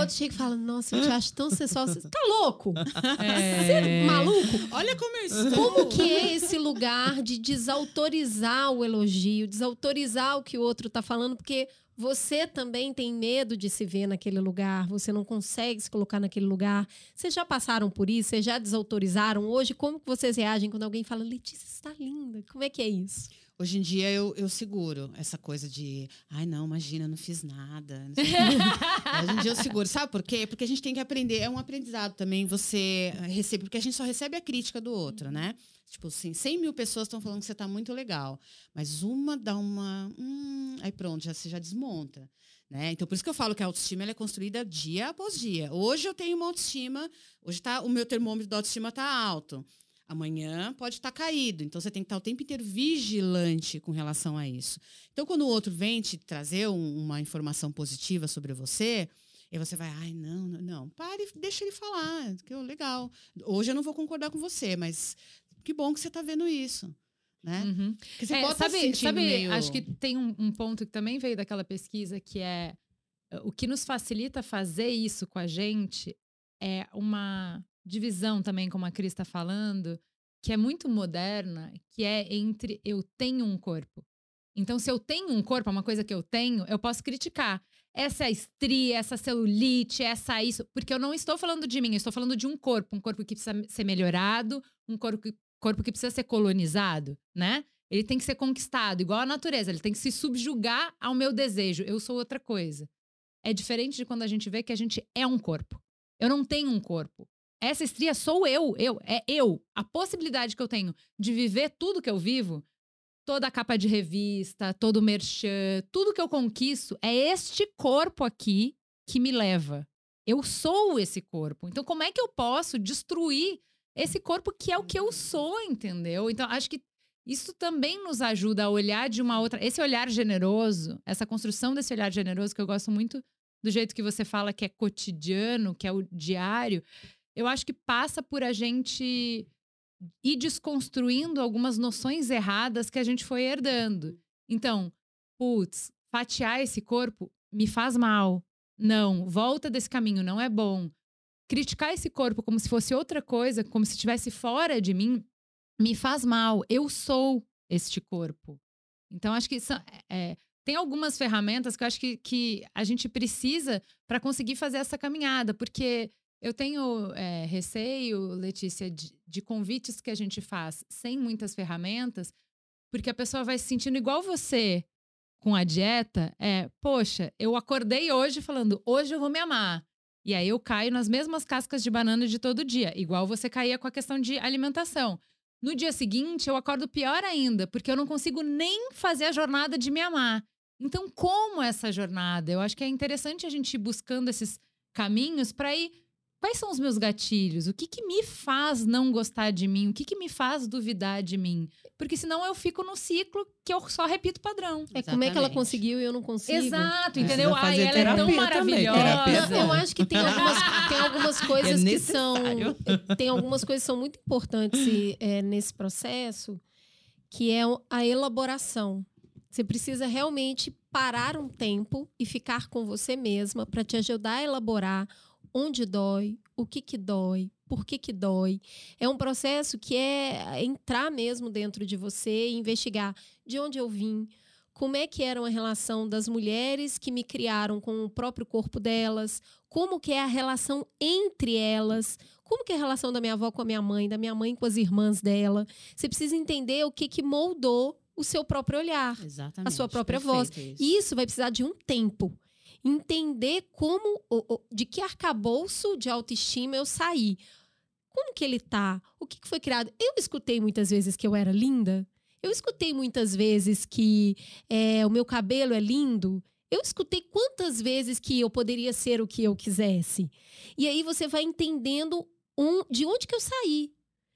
outro chega e fala, nossa, eu te acho tão sensual. Você tá louco? É. Você é maluco? Olha como eu estou. Como que é esse lugar de desautorizar o elogio, desautorizar o que o outro tá falando, porque você também tem medo de se ver naquele lugar, você não consegue se colocar naquele lugar. Vocês já passaram por isso? Vocês já desautorizaram? Hoje, como que vocês reagem quando alguém fala, Letícia, você está linda? Como é que é isso? Hoje em dia eu, eu seguro essa coisa de, ai não, imagina, eu não fiz nada. Não sei o quê. Hoje em dia eu seguro. Sabe por quê? Porque a gente tem que aprender, é um aprendizado também você receber, porque a gente só recebe a crítica do outro, né? Tipo assim, cem mil pessoas estão falando que você está muito legal, mas uma dá uma, hum, aí pronto, já, você já desmonta. Né? Então, por isso que eu falo que a autoestima ela é construída dia após dia. Hoje eu tenho uma autoestima, hoje tá, o meu termômetro da autoestima está alto. Amanhã pode estar caído. Então, você tem que estar o tempo inteiro vigilante com relação a isso. Então, quando o outro vem te trazer um, uma informação positiva sobre você, aí você vai, ai, não, não, não. Pare, deixa ele falar. Que legal. Hoje eu não vou concordar com você, mas que bom que você está vendo isso. Né? Uhum. Porque você É, pode sabe, estar sabe meio... acho que tem um, um ponto que também veio daquela pesquisa, que é o que nos facilita fazer isso com a gente é uma divisão também, como a Cris está falando, que é muito moderna, que é entre eu tenho um corpo. Então, se eu tenho um corpo, é uma coisa que eu tenho, eu posso criticar. Essa estria, essa celulite, essa isso. Porque eu não estou falando de mim, eu estou falando de um corpo. Um corpo que precisa ser melhorado, um corpo que, corpo que precisa ser colonizado, né? Ele tem que ser conquistado, igual a natureza. Ele tem que se subjugar ao meu desejo. Eu sou outra coisa. É diferente de quando a gente vê que a gente é um corpo. Eu não tenho um corpo. Essa estria sou eu, eu, é eu. A possibilidade que eu tenho de viver tudo que eu vivo, toda a capa de revista, todo o merchan, tudo que eu conquisto, é este corpo aqui que me leva. Eu sou esse corpo. Então, como é que eu posso destruir esse corpo que é o que eu sou, entendeu? Então, acho que isso também nos ajuda a olhar de uma outra... Esse olhar generoso, essa construção desse olhar generoso, que eu gosto muito do jeito que você fala, que é cotidiano, que é o diário, eu acho que passa por a gente ir desconstruindo algumas noções erradas que a gente foi herdando. Então, putz, fatiar esse corpo me faz mal. Não, volta desse caminho, não é bom. Criticar esse corpo como se fosse outra coisa, como se estivesse fora de mim, me faz mal. Eu sou este corpo. Então, acho que são, é, tem algumas ferramentas que eu acho que, que a gente precisa para conseguir fazer essa caminhada, porque eu tenho é, receio, Letícia, de, de convites que a gente faz sem muitas ferramentas, porque a pessoa vai se sentindo igual você com a dieta. É, poxa, eu acordei hoje falando, hoje eu vou me amar. E aí eu caio nas mesmas cascas de banana de todo dia, igual você caía com a questão de alimentação. No dia seguinte, eu acordo pior ainda, porque eu não consigo nem fazer a jornada de me amar. Então, como essa jornada? Eu acho que é interessante a gente ir buscando esses caminhos para ir... Quais são os meus gatilhos? O que que me faz não gostar de mim? O que que me faz duvidar de mim? Porque senão eu fico no ciclo que eu só repito padrão. É como é que ela conseguiu e eu não consigo. Exato, É. entendeu? Precisa Ai, fazer ela é tão terapia maravilhosa. também. Não, eu acho que tem algumas, tem algumas coisas É que são... necessário. Tem algumas coisas que são muito importantes é, nesse processo, que é a elaboração. Você precisa realmente parar um tempo e ficar com você mesma para te ajudar a elaborar onde dói, o que que dói, por que que dói. É um processo que é entrar mesmo dentro de você e investigar de onde eu vim, como é que era a relação das mulheres que me criaram com o próprio corpo delas, como que é a relação entre elas, como que é a relação da minha avó com a minha mãe, da minha mãe com as irmãs dela. Você precisa entender o que que moldou o seu próprio olhar, Exatamente, a sua própria voz. isso. E isso vai precisar de um tempo. Entender como, de que arcabouço de autoestima eu saí. Como que ele tá? O que foi criado? Eu escutei muitas vezes que eu era linda. Eu escutei muitas vezes que é, o meu cabelo é lindo. Eu escutei quantas vezes que eu poderia ser o que eu quisesse. E aí você vai entendendo um, de onde que eu saí.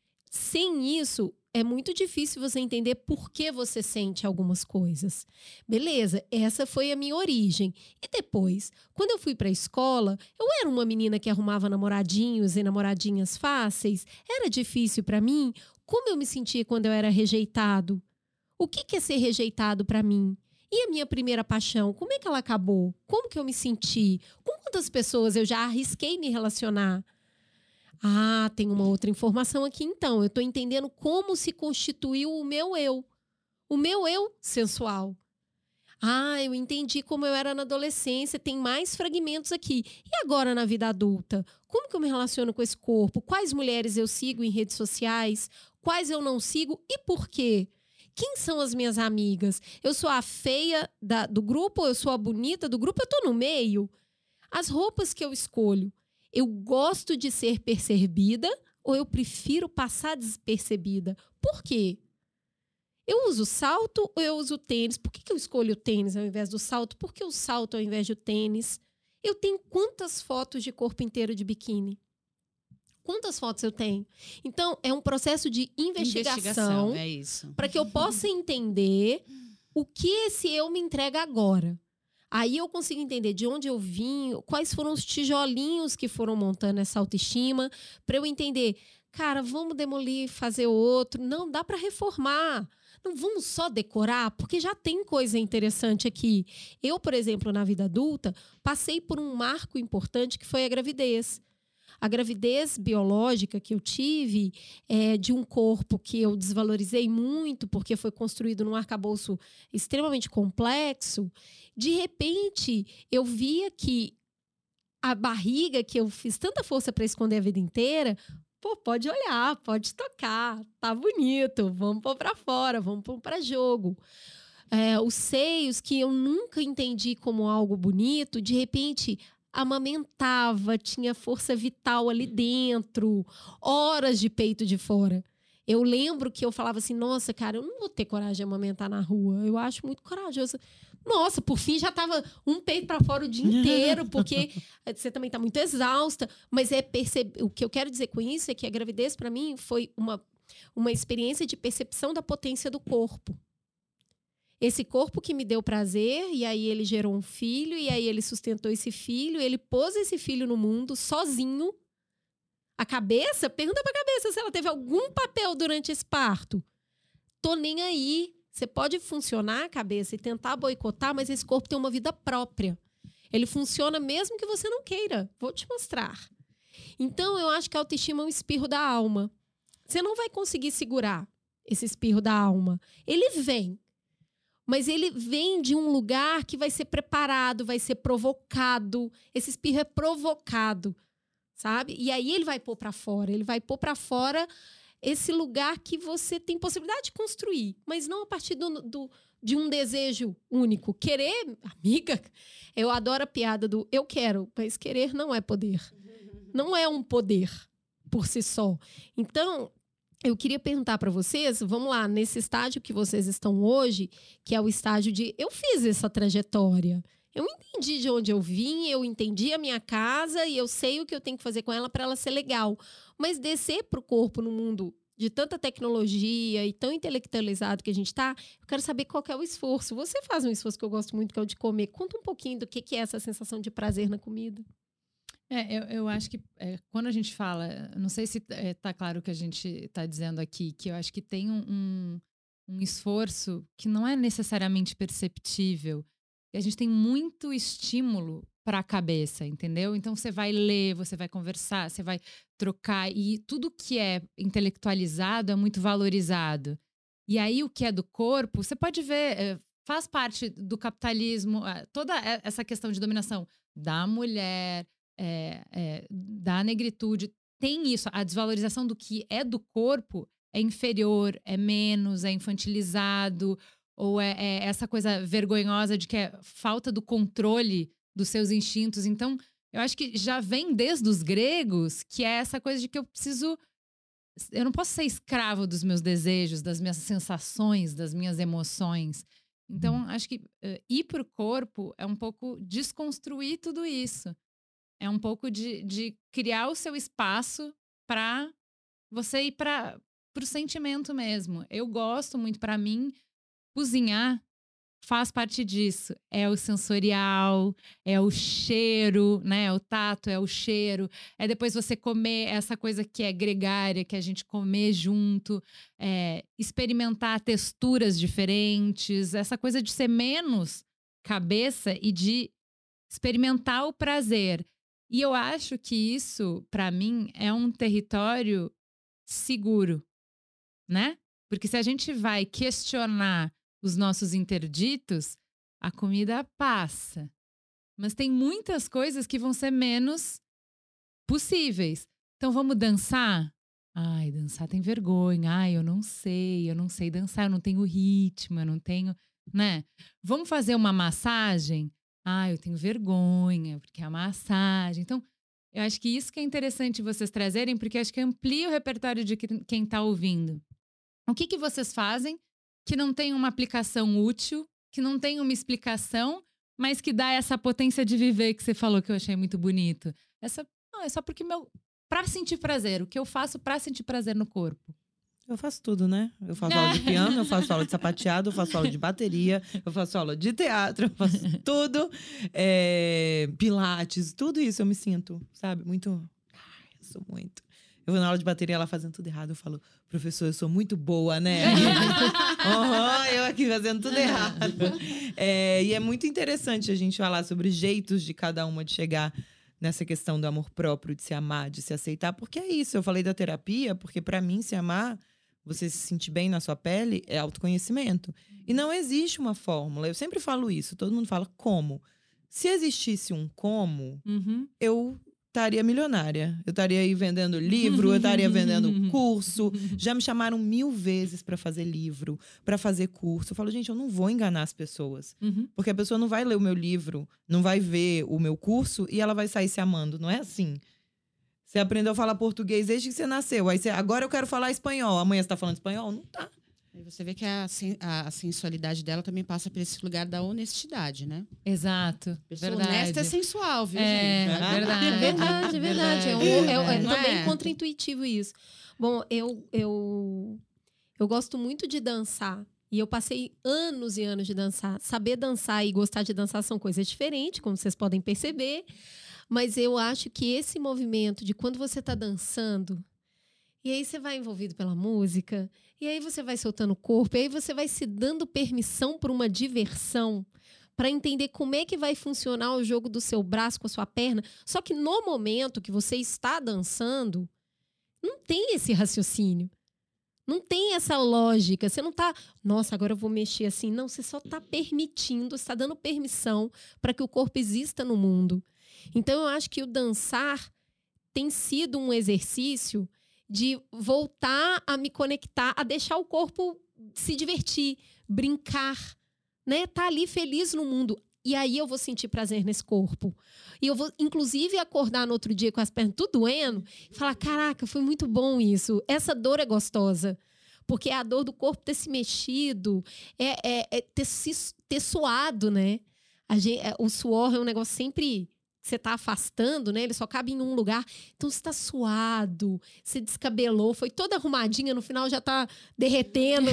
Sem isso, é muito difícil você entender por que você sente algumas coisas. Beleza, essa foi a minha origem. E depois, quando eu fui para a escola, eu era uma menina que arrumava namoradinhos e namoradinhas fáceis. Era difícil para mim. Como eu me sentia quando eu era rejeitado? O que que é ser rejeitado para mim? E a minha primeira paixão, como é que ela acabou? Como que eu me senti? Com quantas pessoas eu já arrisquei me relacionar? Ah, tem uma outra informação aqui então. Eu estou entendendo como se constituiu o meu eu. O meu eu sensual. Ah, eu entendi como eu era na adolescência. Tem mais fragmentos aqui. E agora na vida adulta? Como que eu me relaciono com esse corpo? Quais mulheres eu sigo em redes sociais? Quais eu não sigo? E por quê? Quem são as minhas amigas? Eu sou a feia da, do grupo ou eu sou a bonita do grupo? Eu estou no meio. As roupas que eu escolho. Eu gosto de ser percebida ou eu prefiro passar despercebida? Por quê? Eu uso salto ou eu uso tênis? Por que que eu escolho o tênis ao invés do salto? Por que o salto ao invés do tênis? Eu tenho quantas fotos de corpo inteiro de biquíni? Quantas fotos eu tenho? Então, é um processo de investigação, investigação é isso. Para que eu possa entender o que esse eu me entrega agora. Aí eu consigo entender de onde eu vim, quais foram os tijolinhos que foram montando essa autoestima, para eu entender, cara, vamos demolir, fazer outro. Não, dá para reformar. Não vamos só decorar, porque já tem coisa interessante aqui. Eu, por exemplo, na vida adulta, passei por um marco importante que foi a gravidez. A gravidez biológica que eu tive é de um corpo que eu desvalorizei muito porque foi construído num arcabouço extremamente complexo. De repente, eu via que a barriga que eu fiz tanta força para esconder a vida inteira, pô, pode olhar, pode tocar, tá bonito, vamos pôr para fora, vamos pôr para jogo. É, os seios que eu nunca entendi como algo bonito, de repente amamentava, tinha força vital ali dentro, horas de peito de fora. Eu lembro que eu falava assim, nossa, cara, eu não vou ter coragem de amamentar na rua, eu acho muito corajoso. Nossa, por fim já tava um peito para fora o dia inteiro, porque você também tá muito exausta, mas é perceber, o que eu quero dizer com isso é que a gravidez para mim foi uma, uma experiência de percepção da potência do corpo. Esse corpo que me deu prazer, e aí ele gerou um filho, e aí ele sustentou esse filho, ele pôs esse filho no mundo sozinho. A cabeça, pergunta pra cabeça se ela teve algum papel durante esse parto. Tô nem aí. Você pode funcionar a cabeça e tentar boicotar, mas esse corpo tem uma vida própria. Ele funciona mesmo que você não queira. Vou te mostrar. Então, eu acho que a autoestima é um espirro da alma. Você não vai conseguir segurar esse espirro da alma. Ele vem. Mas ele vem de um lugar que vai ser preparado, vai ser provocado. Esse espirro é provocado, sabe? E aí ele vai pôr para fora. Ele vai pôr para fora esse lugar que você tem possibilidade de construir, mas não a partir do, do, de um desejo único. Querer, amiga, eu adoro a piada do eu quero, mas querer não é poder. Não é um poder por si só. Então, eu queria perguntar para vocês, vamos lá, nesse estágio que vocês estão hoje, que é o estágio de eu fiz essa trajetória. Eu entendi de onde eu vim, eu entendi a minha casa e eu sei o que eu tenho que fazer com ela para ela ser legal. Mas descer para o corpo no mundo de tanta tecnologia e tão intelectualizado que a gente está, eu quero saber qual que é o esforço. Você faz um esforço que eu gosto muito, que é o de comer. Conta um pouquinho do que, que é essa sensação de prazer na comida. É, eu, eu acho que é, quando a gente fala, não sei se é, tá claro o que a gente está dizendo aqui, que eu acho que tem um, um, um esforço que não é necessariamente perceptível. E a gente tem muito estímulo para a cabeça, entendeu? Então você vai ler, você vai conversar, você vai trocar e tudo que é intelectualizado é muito valorizado. E aí o que é do corpo, você pode ver, é, faz parte do capitalismo, é, toda essa questão de dominação da mulher, É, é, da negritude, tem isso, a desvalorização do que é do corpo é inferior, é menos, é infantilizado, ou é, é essa coisa vergonhosa de que é falta do controle dos seus instintos. Então, eu acho que já vem desde os gregos, que é essa coisa de que eu preciso, eu não posso ser escravo dos meus desejos, das minhas sensações, das minhas emoções. Então, acho que uh, ir pro corpo é um pouco desconstruir tudo isso. É um pouco de, de criar o seu espaço para você ir para o sentimento mesmo. Eu gosto muito, para mim, cozinhar faz parte disso. É o sensorial, é o cheiro, né? É o tato, é o cheiro. É depois você comer essa coisa que é gregária, que a gente comer junto. É experimentar texturas diferentes. Essa coisa de ser menos cabeça e de experimentar o prazer. E eu acho que isso, para mim, é um território seguro, né? Porque se a gente vai questionar os nossos interditos, a comida passa. Mas tem muitas coisas que vão ser menos possíveis. Então, vamos dançar? Ai, dançar tem vergonha. Ai, eu não sei, eu não sei dançar, eu não tenho ritmo, eu não tenho, né? Vamos fazer uma massagem? Ai, eu tenho vergonha, porque é a massagem. Então, eu acho que isso que é interessante vocês trazerem, porque eu acho que amplia o repertório de quem está ouvindo. O que que vocês fazem que não tem uma aplicação útil, que não tem uma explicação, mas que dá essa potência de viver que você falou, que eu achei muito bonito? Essa, não, é só porque meu... Pra sentir prazer. O que eu faço pra sentir prazer no corpo? Eu faço tudo, né? Eu faço aula de piano, eu faço aula de sapateado, eu faço aula de bateria, eu faço aula de teatro, eu faço tudo. É, pilates, tudo isso eu me sinto, sabe? Muito... Ai, eu sou muito... Eu vou na aula de bateria, ela fazendo tudo errado. Eu falo, professor, eu sou muito boa, né? Uhum, eu aqui fazendo tudo errado. É, e é muito interessante a gente falar sobre jeitos de cada uma de chegar nessa questão do amor próprio, de se amar, de se aceitar. Porque é isso, eu falei da terapia, porque pra mim, se amar, você se sentir bem na sua pele, é autoconhecimento. E não existe uma fórmula. Eu sempre falo isso, todo mundo fala como. Se existisse um como, Uhum. eu... estaria milionária. Eu estaria aí vendendo livro, eu estaria vendendo curso. Já me chamaram mil vezes para fazer livro, para fazer curso. Eu falo, gente, eu não vou enganar as pessoas. Uhum. Porque a pessoa não vai ler o meu livro, não vai ver o meu curso e ela vai sair se amando. Não é assim. Você aprendeu a falar português desde que você nasceu. Aí você, agora eu quero falar espanhol. Amanhã você tá falando espanhol? Não tá. E você vê que a, sen- a, a sensualidade dela também passa por esse lugar da honestidade, né? Exato. Pessoa Verdade. honesta é sensual, viu, É, gente? verdade. É verdade, é verdade. É, um- Verdade. é, é Não também é? contraintuitivo isso. Bom, eu, eu, eu gosto muito de dançar. E eu passei anos e anos de dançar. Saber dançar e gostar de dançar são coisas diferentes, como vocês podem perceber. Mas eu acho que esse movimento de quando você está dançando, e aí você vai envolvido pela música, e aí você vai soltando o corpo, e aí você vai se dando permissão para uma diversão, para entender como é que vai funcionar o jogo do seu braço com a sua perna. Só que no momento que você está dançando, não tem esse raciocínio. Não tem essa lógica. Você não está, nossa, agora eu vou mexer assim. Não, você só está permitindo, está dando permissão para que o corpo exista no mundo. Então, eu acho que o dançar tem sido um exercício de voltar a me conectar, a deixar o corpo se divertir, brincar, né? Tá ali feliz no mundo. E aí eu vou sentir prazer nesse corpo. E eu vou, inclusive, acordar no outro dia com as pernas tudo doendo e falar, caraca, foi muito bom isso. Essa dor é gostosa. Porque é a dor do corpo ter se mexido, é, é, é ter, se, ter suado, né? A gente, é, o suor é um negócio sempre... Você está afastando, né? Ele só cabe em um lugar. Então, você está suado, você descabelou, foi toda arrumadinha, no final já está derretendo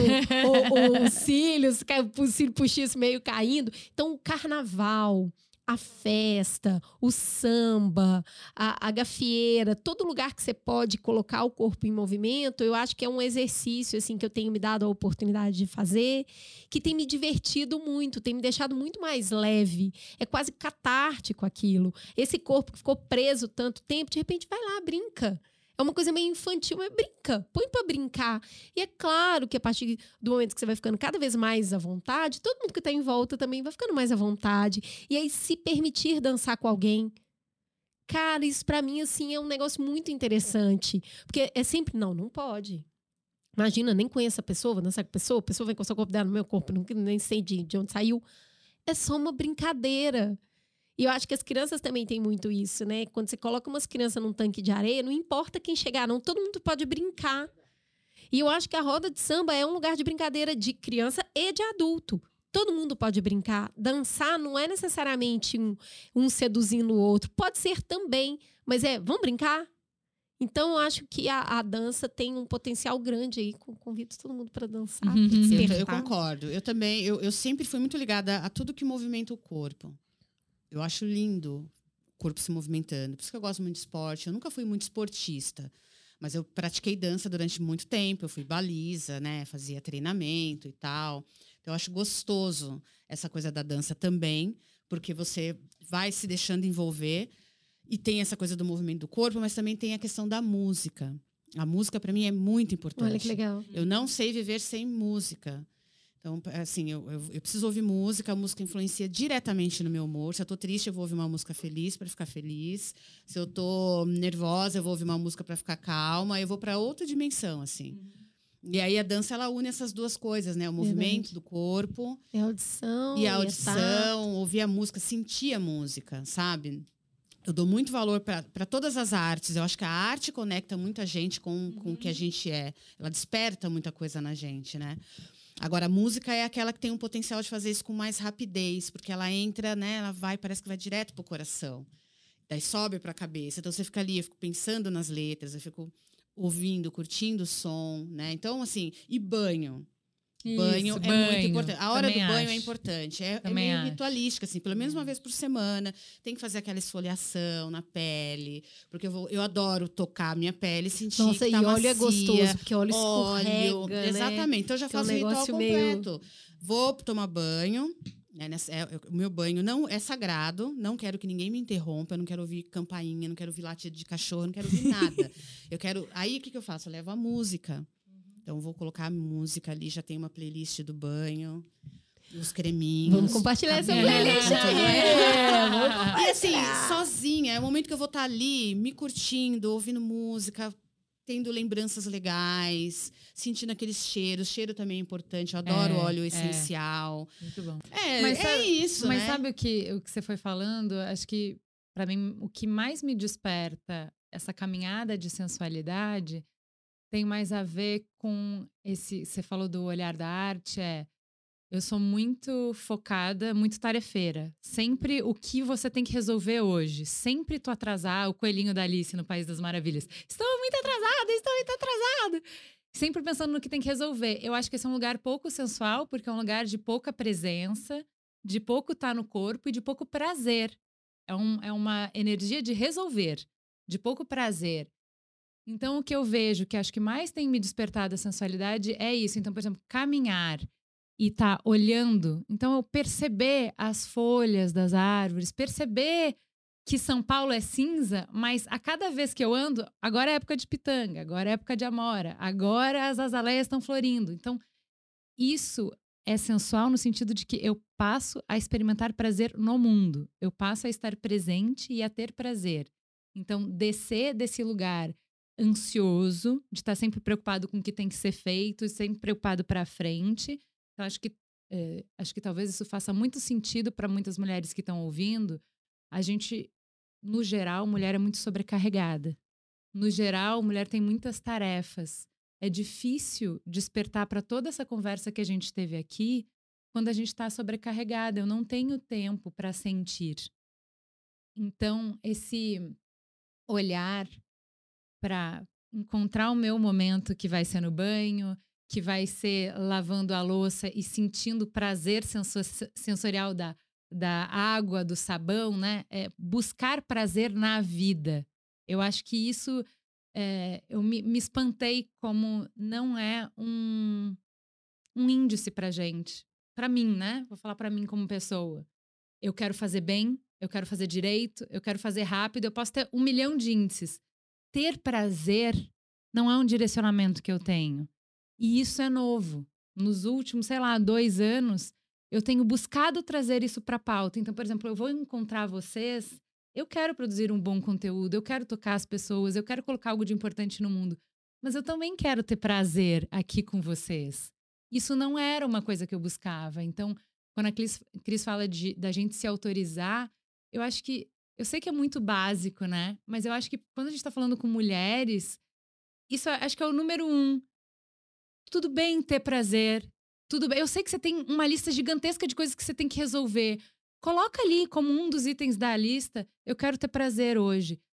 o, o, os cílios, o cílio postiço meio caindo. Então, o carnaval, a festa, o samba, a, a gafieira, todo lugar que você pode colocar o corpo em movimento, eu acho que é um exercício assim, que eu tenho me dado a oportunidade de fazer, que tem me divertido muito, tem me deixado muito mais leve. É quase catártico aquilo. Esse corpo que ficou preso tanto tempo, de repente vai lá, brinca. É uma coisa meio infantil, mas brinca, põe pra brincar. E é claro que a partir do momento que você vai ficando cada vez mais à vontade, todo mundo que tá em volta também vai ficando mais à vontade. E aí, se permitir dançar com alguém. Cara, isso pra mim, assim, é um negócio muito interessante. Porque é sempre, não, não pode. Imagina, nem conheço a pessoa, vou dançar com a pessoa, a pessoa vem com o seu corpo dela no meu corpo, não, nem sei de, de onde saiu. É só uma brincadeira. E eu acho que as crianças também têm muito isso, né? Quando você coloca umas crianças num tanque de areia, não importa quem chegar, não, todo mundo pode brincar. E eu acho que a roda de samba é um lugar de brincadeira de criança e de adulto. Todo mundo pode brincar. Dançar não é necessariamente um, um seduzindo o outro. Pode ser também, mas é, vamos brincar? Então, eu acho que a, a dança tem um potencial grande aí. Convido todo mundo para dançar. Uhum. Eu, eu concordo. Eu também, eu, eu sempre fui muito ligada a tudo que movimenta o corpo. Eu acho lindo o corpo se movimentando. Por isso que eu gosto muito de esporte. Eu nunca fui muito esportista, mas eu pratiquei dança durante muito tempo. Eu fui baliza, né? Fazia treinamento e tal. Então, eu acho gostoso essa coisa da dança também, porque você vai se deixando envolver. E tem essa coisa do movimento do corpo, mas também tem a questão da música. A música, para mim, é muito importante. Olha que legal. Eu não sei viver sem música. Então, assim, eu, eu, eu preciso ouvir música. A música influencia diretamente no meu humor. Se eu tô triste, eu vou ouvir uma música feliz para ficar feliz. Se eu tô nervosa, eu vou ouvir uma música para ficar calma. Eu vou para outra dimensão, assim. Uhum. E aí a dança, ela une essas duas coisas, né? O movimento Verdade. do corpo. É a audição. E a audição, ouvir a música, sentir a música, sabe? Eu dou muito valor para todas as artes. Eu acho que a arte conecta muita gente com, uhum. com o que a gente é. Ela desperta muita coisa na gente, né? Agora, a música é aquela que tem um potencial de fazer isso com mais rapidez, porque ela entra, né? Ela vai, parece que vai direto pro coração. Daí sobe para a cabeça. Então, você fica ali, eu fico pensando nas letras, eu fico ouvindo, curtindo o som, né? Então, assim, e banho. Isso, banho, banho é muito importante. A hora Também do banho acho. é importante. É, é meio acho. ritualística, assim. Pelo menos uma vez por semana. Tem que fazer aquela esfoliação na pele. Porque eu, vou, eu adoro tocar a minha pele e sentir Nossa, que tá e óleo macia. é gostoso, porque óleo escorrega, óleo, né? Exatamente. Então, eu já que é um faço o ritual completo. Meio... Vou tomar banho. É, é, o meu banho não é sagrado. Não quero que ninguém me interrompa. Eu não quero ouvir campainha, não quero ouvir latido de cachorro, não quero ouvir nada. eu quero... Aí, o que, que eu faço? Eu levo a música. Então, vou colocar a música ali, já tem uma playlist do banho, os creminhos. Vamos compartilhar essa playlist aí. É, e assim, sozinha, é o momento que eu vou estar ali, me curtindo, ouvindo música, tendo lembranças legais, sentindo aqueles cheiros. Cheiro também é importante, eu adoro é, óleo essencial. É. Muito bom. É, mas é sabe, isso, Mas né? sabe o que, o que você foi falando? Acho que, para mim, o que mais me desperta essa caminhada de sensualidade tem mais a ver com esse... Você falou do olhar da arte, é... Eu sou muito focada, muito tarefeira. Sempre o que você tem que resolver hoje. Sempre tô atrasada, o coelhinho da Alice no País das Maravilhas. Estou muito atrasada, estou muito atrasada. Sempre pensando no que tem que resolver. Eu acho que esse é um lugar pouco sensual, porque é um lugar de pouca presença, de pouco estar no corpo e de pouco prazer. É, um, é uma energia de resolver, de pouco prazer. Então, o que eu vejo, que acho que mais tem me despertado a sensualidade é isso. Então, por exemplo, caminhar e estar tá olhando. Então, eu perceber as folhas das árvores, perceber que São Paulo é cinza, mas a cada vez que eu ando, agora é época de pitanga, agora é época de amora, agora as azaleias estão florindo. Então, isso é sensual no sentido de que eu passo a experimentar prazer no mundo. Eu passo a estar presente e a ter prazer. Então, descer desse lugar ansioso, de estar sempre preocupado com o que tem que ser feito, sempre preocupado para frente. Então, acho que, é, acho que talvez isso faça muito sentido para muitas mulheres que estão ouvindo. A gente, no geral, mulher é muito sobrecarregada. No geral, mulher tem muitas tarefas. É difícil despertar para toda essa conversa que a gente teve aqui quando a gente está sobrecarregada. Eu não tenho tempo para sentir. Então, esse olhar para encontrar o meu momento, que vai ser no banho, que vai ser lavando a louça e sentindo o prazer sensorial da, da água, do sabão, né? É buscar prazer na vida. Eu acho que isso, é, eu me, me espantei como não é um, um índice pra gente. Pra mim, né? Vou falar pra mim como pessoa. Eu quero fazer bem, eu quero fazer direito, eu quero fazer rápido, eu posso ter um milhão de índices. Ter prazer não é um direcionamento que eu tenho. E isso é novo. Nos últimos, sei lá, dois anos, eu tenho buscado trazer isso para a pauta. Então, por exemplo, eu vou encontrar vocês, eu quero produzir um bom conteúdo, eu quero tocar as pessoas, eu quero colocar algo de importante no mundo. Mas eu também quero ter prazer aqui com vocês. Isso não era uma coisa que eu buscava. Então, quando a Cris, Cris fala de, da gente se autorizar, eu acho que eu sei que é muito básico, né? Mas eu acho que quando a gente tá falando com mulheres, isso acho que é o número um. Tudo bem ter prazer. Tudo bem. Eu sei que você tem uma lista gigantesca de coisas que você tem que resolver. Coloca ali como um dos itens da lista, eu quero ter prazer hoje.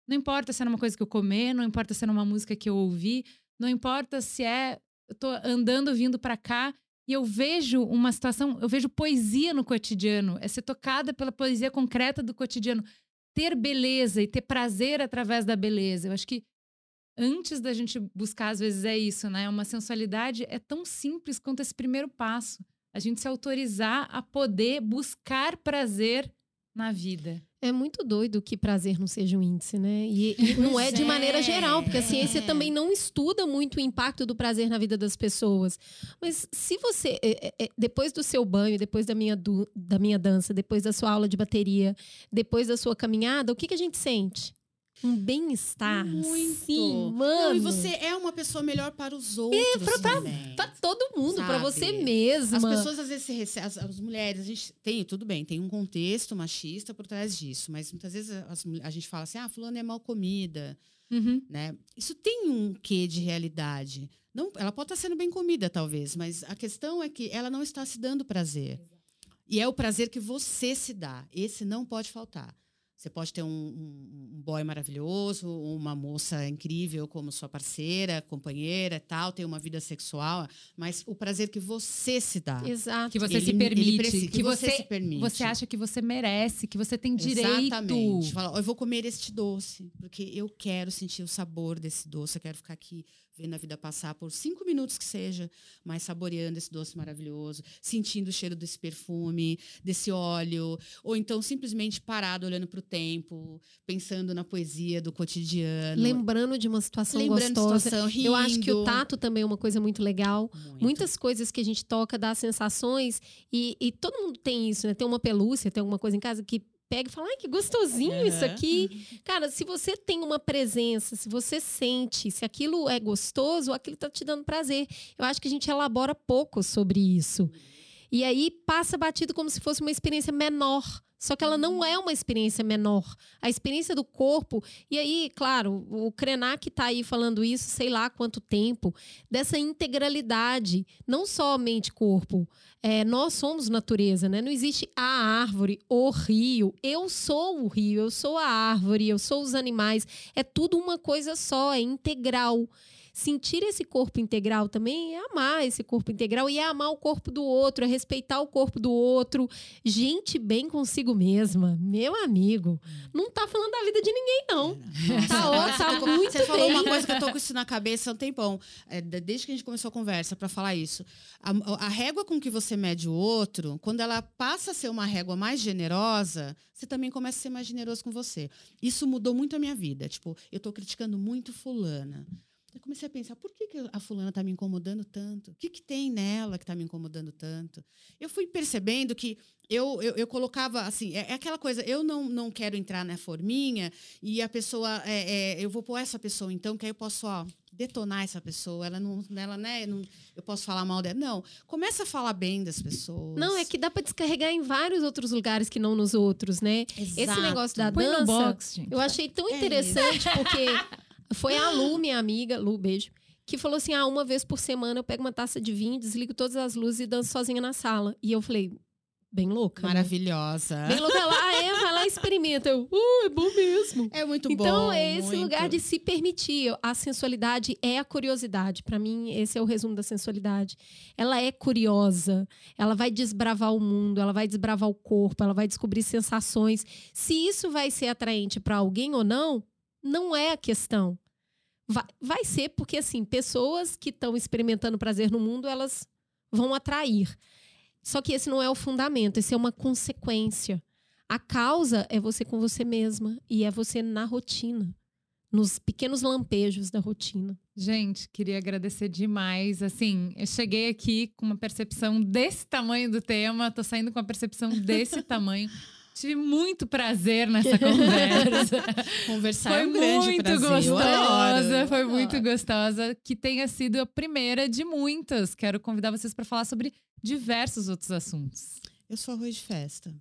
Não importa se é uma coisa que eu comer, não importa se é uma música que eu ouvi, não importa se é... Eu tô andando, vindo pra cá e eu vejo uma situação, eu vejo poesia no cotidiano. É ser tocada pela poesia concreta do cotidiano. Ter beleza e ter prazer através da beleza. Eu acho que antes da gente buscar, às vezes, é isso, né? Uma sensualidade é tão simples quanto esse primeiro passo. A gente se autorizar a poder buscar prazer na vida. É muito doido que prazer não seja um índice, né? E, e não é de maneira geral, porque a ciência também não estuda muito o impacto do prazer na vida das pessoas. Mas se você, é, é, depois do seu banho, depois da minha, do, da minha dança, depois da sua aula de bateria, depois da sua caminhada, o que, que a gente sente? Um bem-estar. Muito. Sim, mano. Não, e você é uma pessoa melhor para os outros É, pra, pra, também. pra todo mundo, Sabe? pra você mesma. As pessoas às vezes se recebem, as, as mulheres, a gente tem, tudo bem, tem um contexto machista por trás disso, mas muitas vezes as, a gente fala assim, ah, fulano é mal comida, Uhum. né? Isso tem um quê de realidade. Não, ela pode estar sendo bem comida, talvez, mas a questão é que ela não está se dando prazer. E é o prazer que você se dá. Esse não pode faltar. Você pode ter um, um, um boy maravilhoso, uma moça incrível como sua parceira, companheira e tal, ter uma vida sexual, mas o prazer que você se dá. Exato. Que você Ele- se ele permite. precisa- que você, se permite. você acha que você merece, que você tem direito. Exatamente. Fala, "Ó, eu vou comer este doce, porque eu quero sentir o sabor desse doce, eu quero ficar aqui vendo a vida passar por cinco minutos que seja, mas saboreando esse doce maravilhoso, sentindo o cheiro desse perfume, desse óleo, ou então simplesmente parado, olhando para o tempo, pensando na poesia do cotidiano. Lembrando de uma situação Lembrando de gostosa. situação, rindo. Eu acho que o tato também é uma coisa muito legal. Muito. Muitas coisas que a gente toca dá sensações e, e todo mundo tem isso, né? Tem uma pelúcia, tem alguma coisa em casa que pega e fala, ai, que gostosinho isso Uhum. aqui. Cara, se você tem uma presença, se você sente, se aquilo é gostoso, aquilo tá te dando prazer. Eu acho que a gente elabora pouco sobre isso. E aí passa batido como se fosse uma experiência menor. Só que ela não é uma experiência menor. A experiência do corpo... E aí, claro, o Krenak tá aí falando isso, sei lá há quanto tempo, dessa integralidade, não somente corpo. É, nós somos natureza, né? Não existe a árvore, o rio. Eu sou o rio, eu sou a árvore, eu sou os animais. É tudo uma coisa só, é integral. Sentir esse corpo integral também é amar esse corpo integral e é amar o corpo do outro, é respeitar o corpo do outro. Gente bem consigo mesma, meu amigo, não tá falando da vida de ninguém, não. Nossa, Tá agora ótimo, tá você tocou- muito Você falou bem. uma coisa que eu tô com isso na cabeça há um tempão. É, de- desde que a gente começou a conversa para falar isso. A, a régua com que você mede o outro, quando ela passa a ser uma régua mais generosa, você também começa a ser mais generoso com você. Isso mudou muito a minha vida. Tipo, eu tô criticando muito fulana. Eu comecei a pensar, por que, que a fulana está me incomodando tanto? O que, que tem nela que está me incomodando tanto? Eu fui percebendo que eu, eu, eu colocava, assim, é, é aquela coisa, eu não, não quero entrar na forminha e a pessoa, é, é, eu vou pôr essa pessoa, então, que aí eu posso, ó, detonar essa pessoa, ela não, ela, né, não, eu posso falar mal dela. Não, começa a falar bem das pessoas. Não, é que dá pra descarregar em vários outros lugares que não nos outros, né? Esse Exato. negócio da Põe no dança, box, gente. eu achei tão É interessante, porque foi a Lu, minha amiga, Lu, beijo, que falou assim, ah, uma vez por semana eu pego uma taça de vinho, desligo todas as luzes e danço sozinha na sala. E eu falei, bem louca, né? Maravilhosa. Bem louca. Ela, ah, é, vai lá e experimenta. Eu, uh, é bom mesmo. É muito bom. Então, é esse muito. lugar de se permitir. A sensualidade é a curiosidade. Para mim, esse é o resumo da sensualidade. Ela é curiosa. Ela vai desbravar o mundo, ela vai desbravar o corpo, ela vai descobrir sensações. Se isso vai ser atraente para alguém ou não, não é a questão. Vai, vai ser porque, assim, pessoas que estão experimentando prazer no mundo, elas vão atrair. Só que esse não é o fundamento, esse é uma consequência. A causa é você com você mesma e é você na rotina, nos pequenos lampejos da rotina. Gente, queria agradecer demais. Assim, eu cheguei aqui com uma percepção desse tamanho do tema, tô saindo com uma percepção desse tamanho. Tive muito prazer nessa conversa. Conversar Foi é um grande muito prazer. Eu gostosa, adoro. foi muito gostosa. Que tenha sido a primeira de muitas. Quero convidar vocês para falar sobre diversos outros assuntos. Eu sou arroz de festa.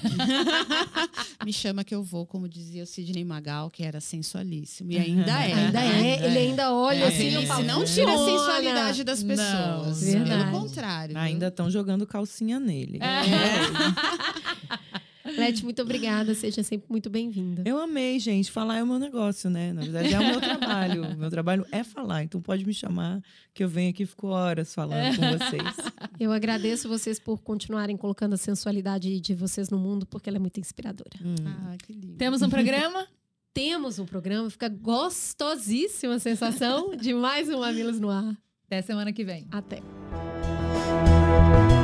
Me chama que eu vou, como dizia o Sidney Magal, que era sensualíssimo. E ainda é. Ainda é, ele ainda olha É, assim, ele eu falo, não tira a "Funciona". sensualidade das Não, pessoas. verdade. Pelo contrário. viu? Ainda estão jogando calcinha nele. É. Leti, muito obrigada. Seja sempre muito bem-vinda. Eu amei, gente. Falar é o meu negócio, né? Na verdade, é o meu trabalho. O meu trabalho é falar. Então, pode me chamar, que eu venho aqui e fico horas falando com vocês. Eu agradeço vocês por continuarem colocando a sensualidade de vocês no mundo, porque ela é muito inspiradora. Hum. Ah, que lindo. Temos um programa? Temos um programa, fica gostosíssima a sensação de mais um Mamilos no Ar. Até semana que vem. Até.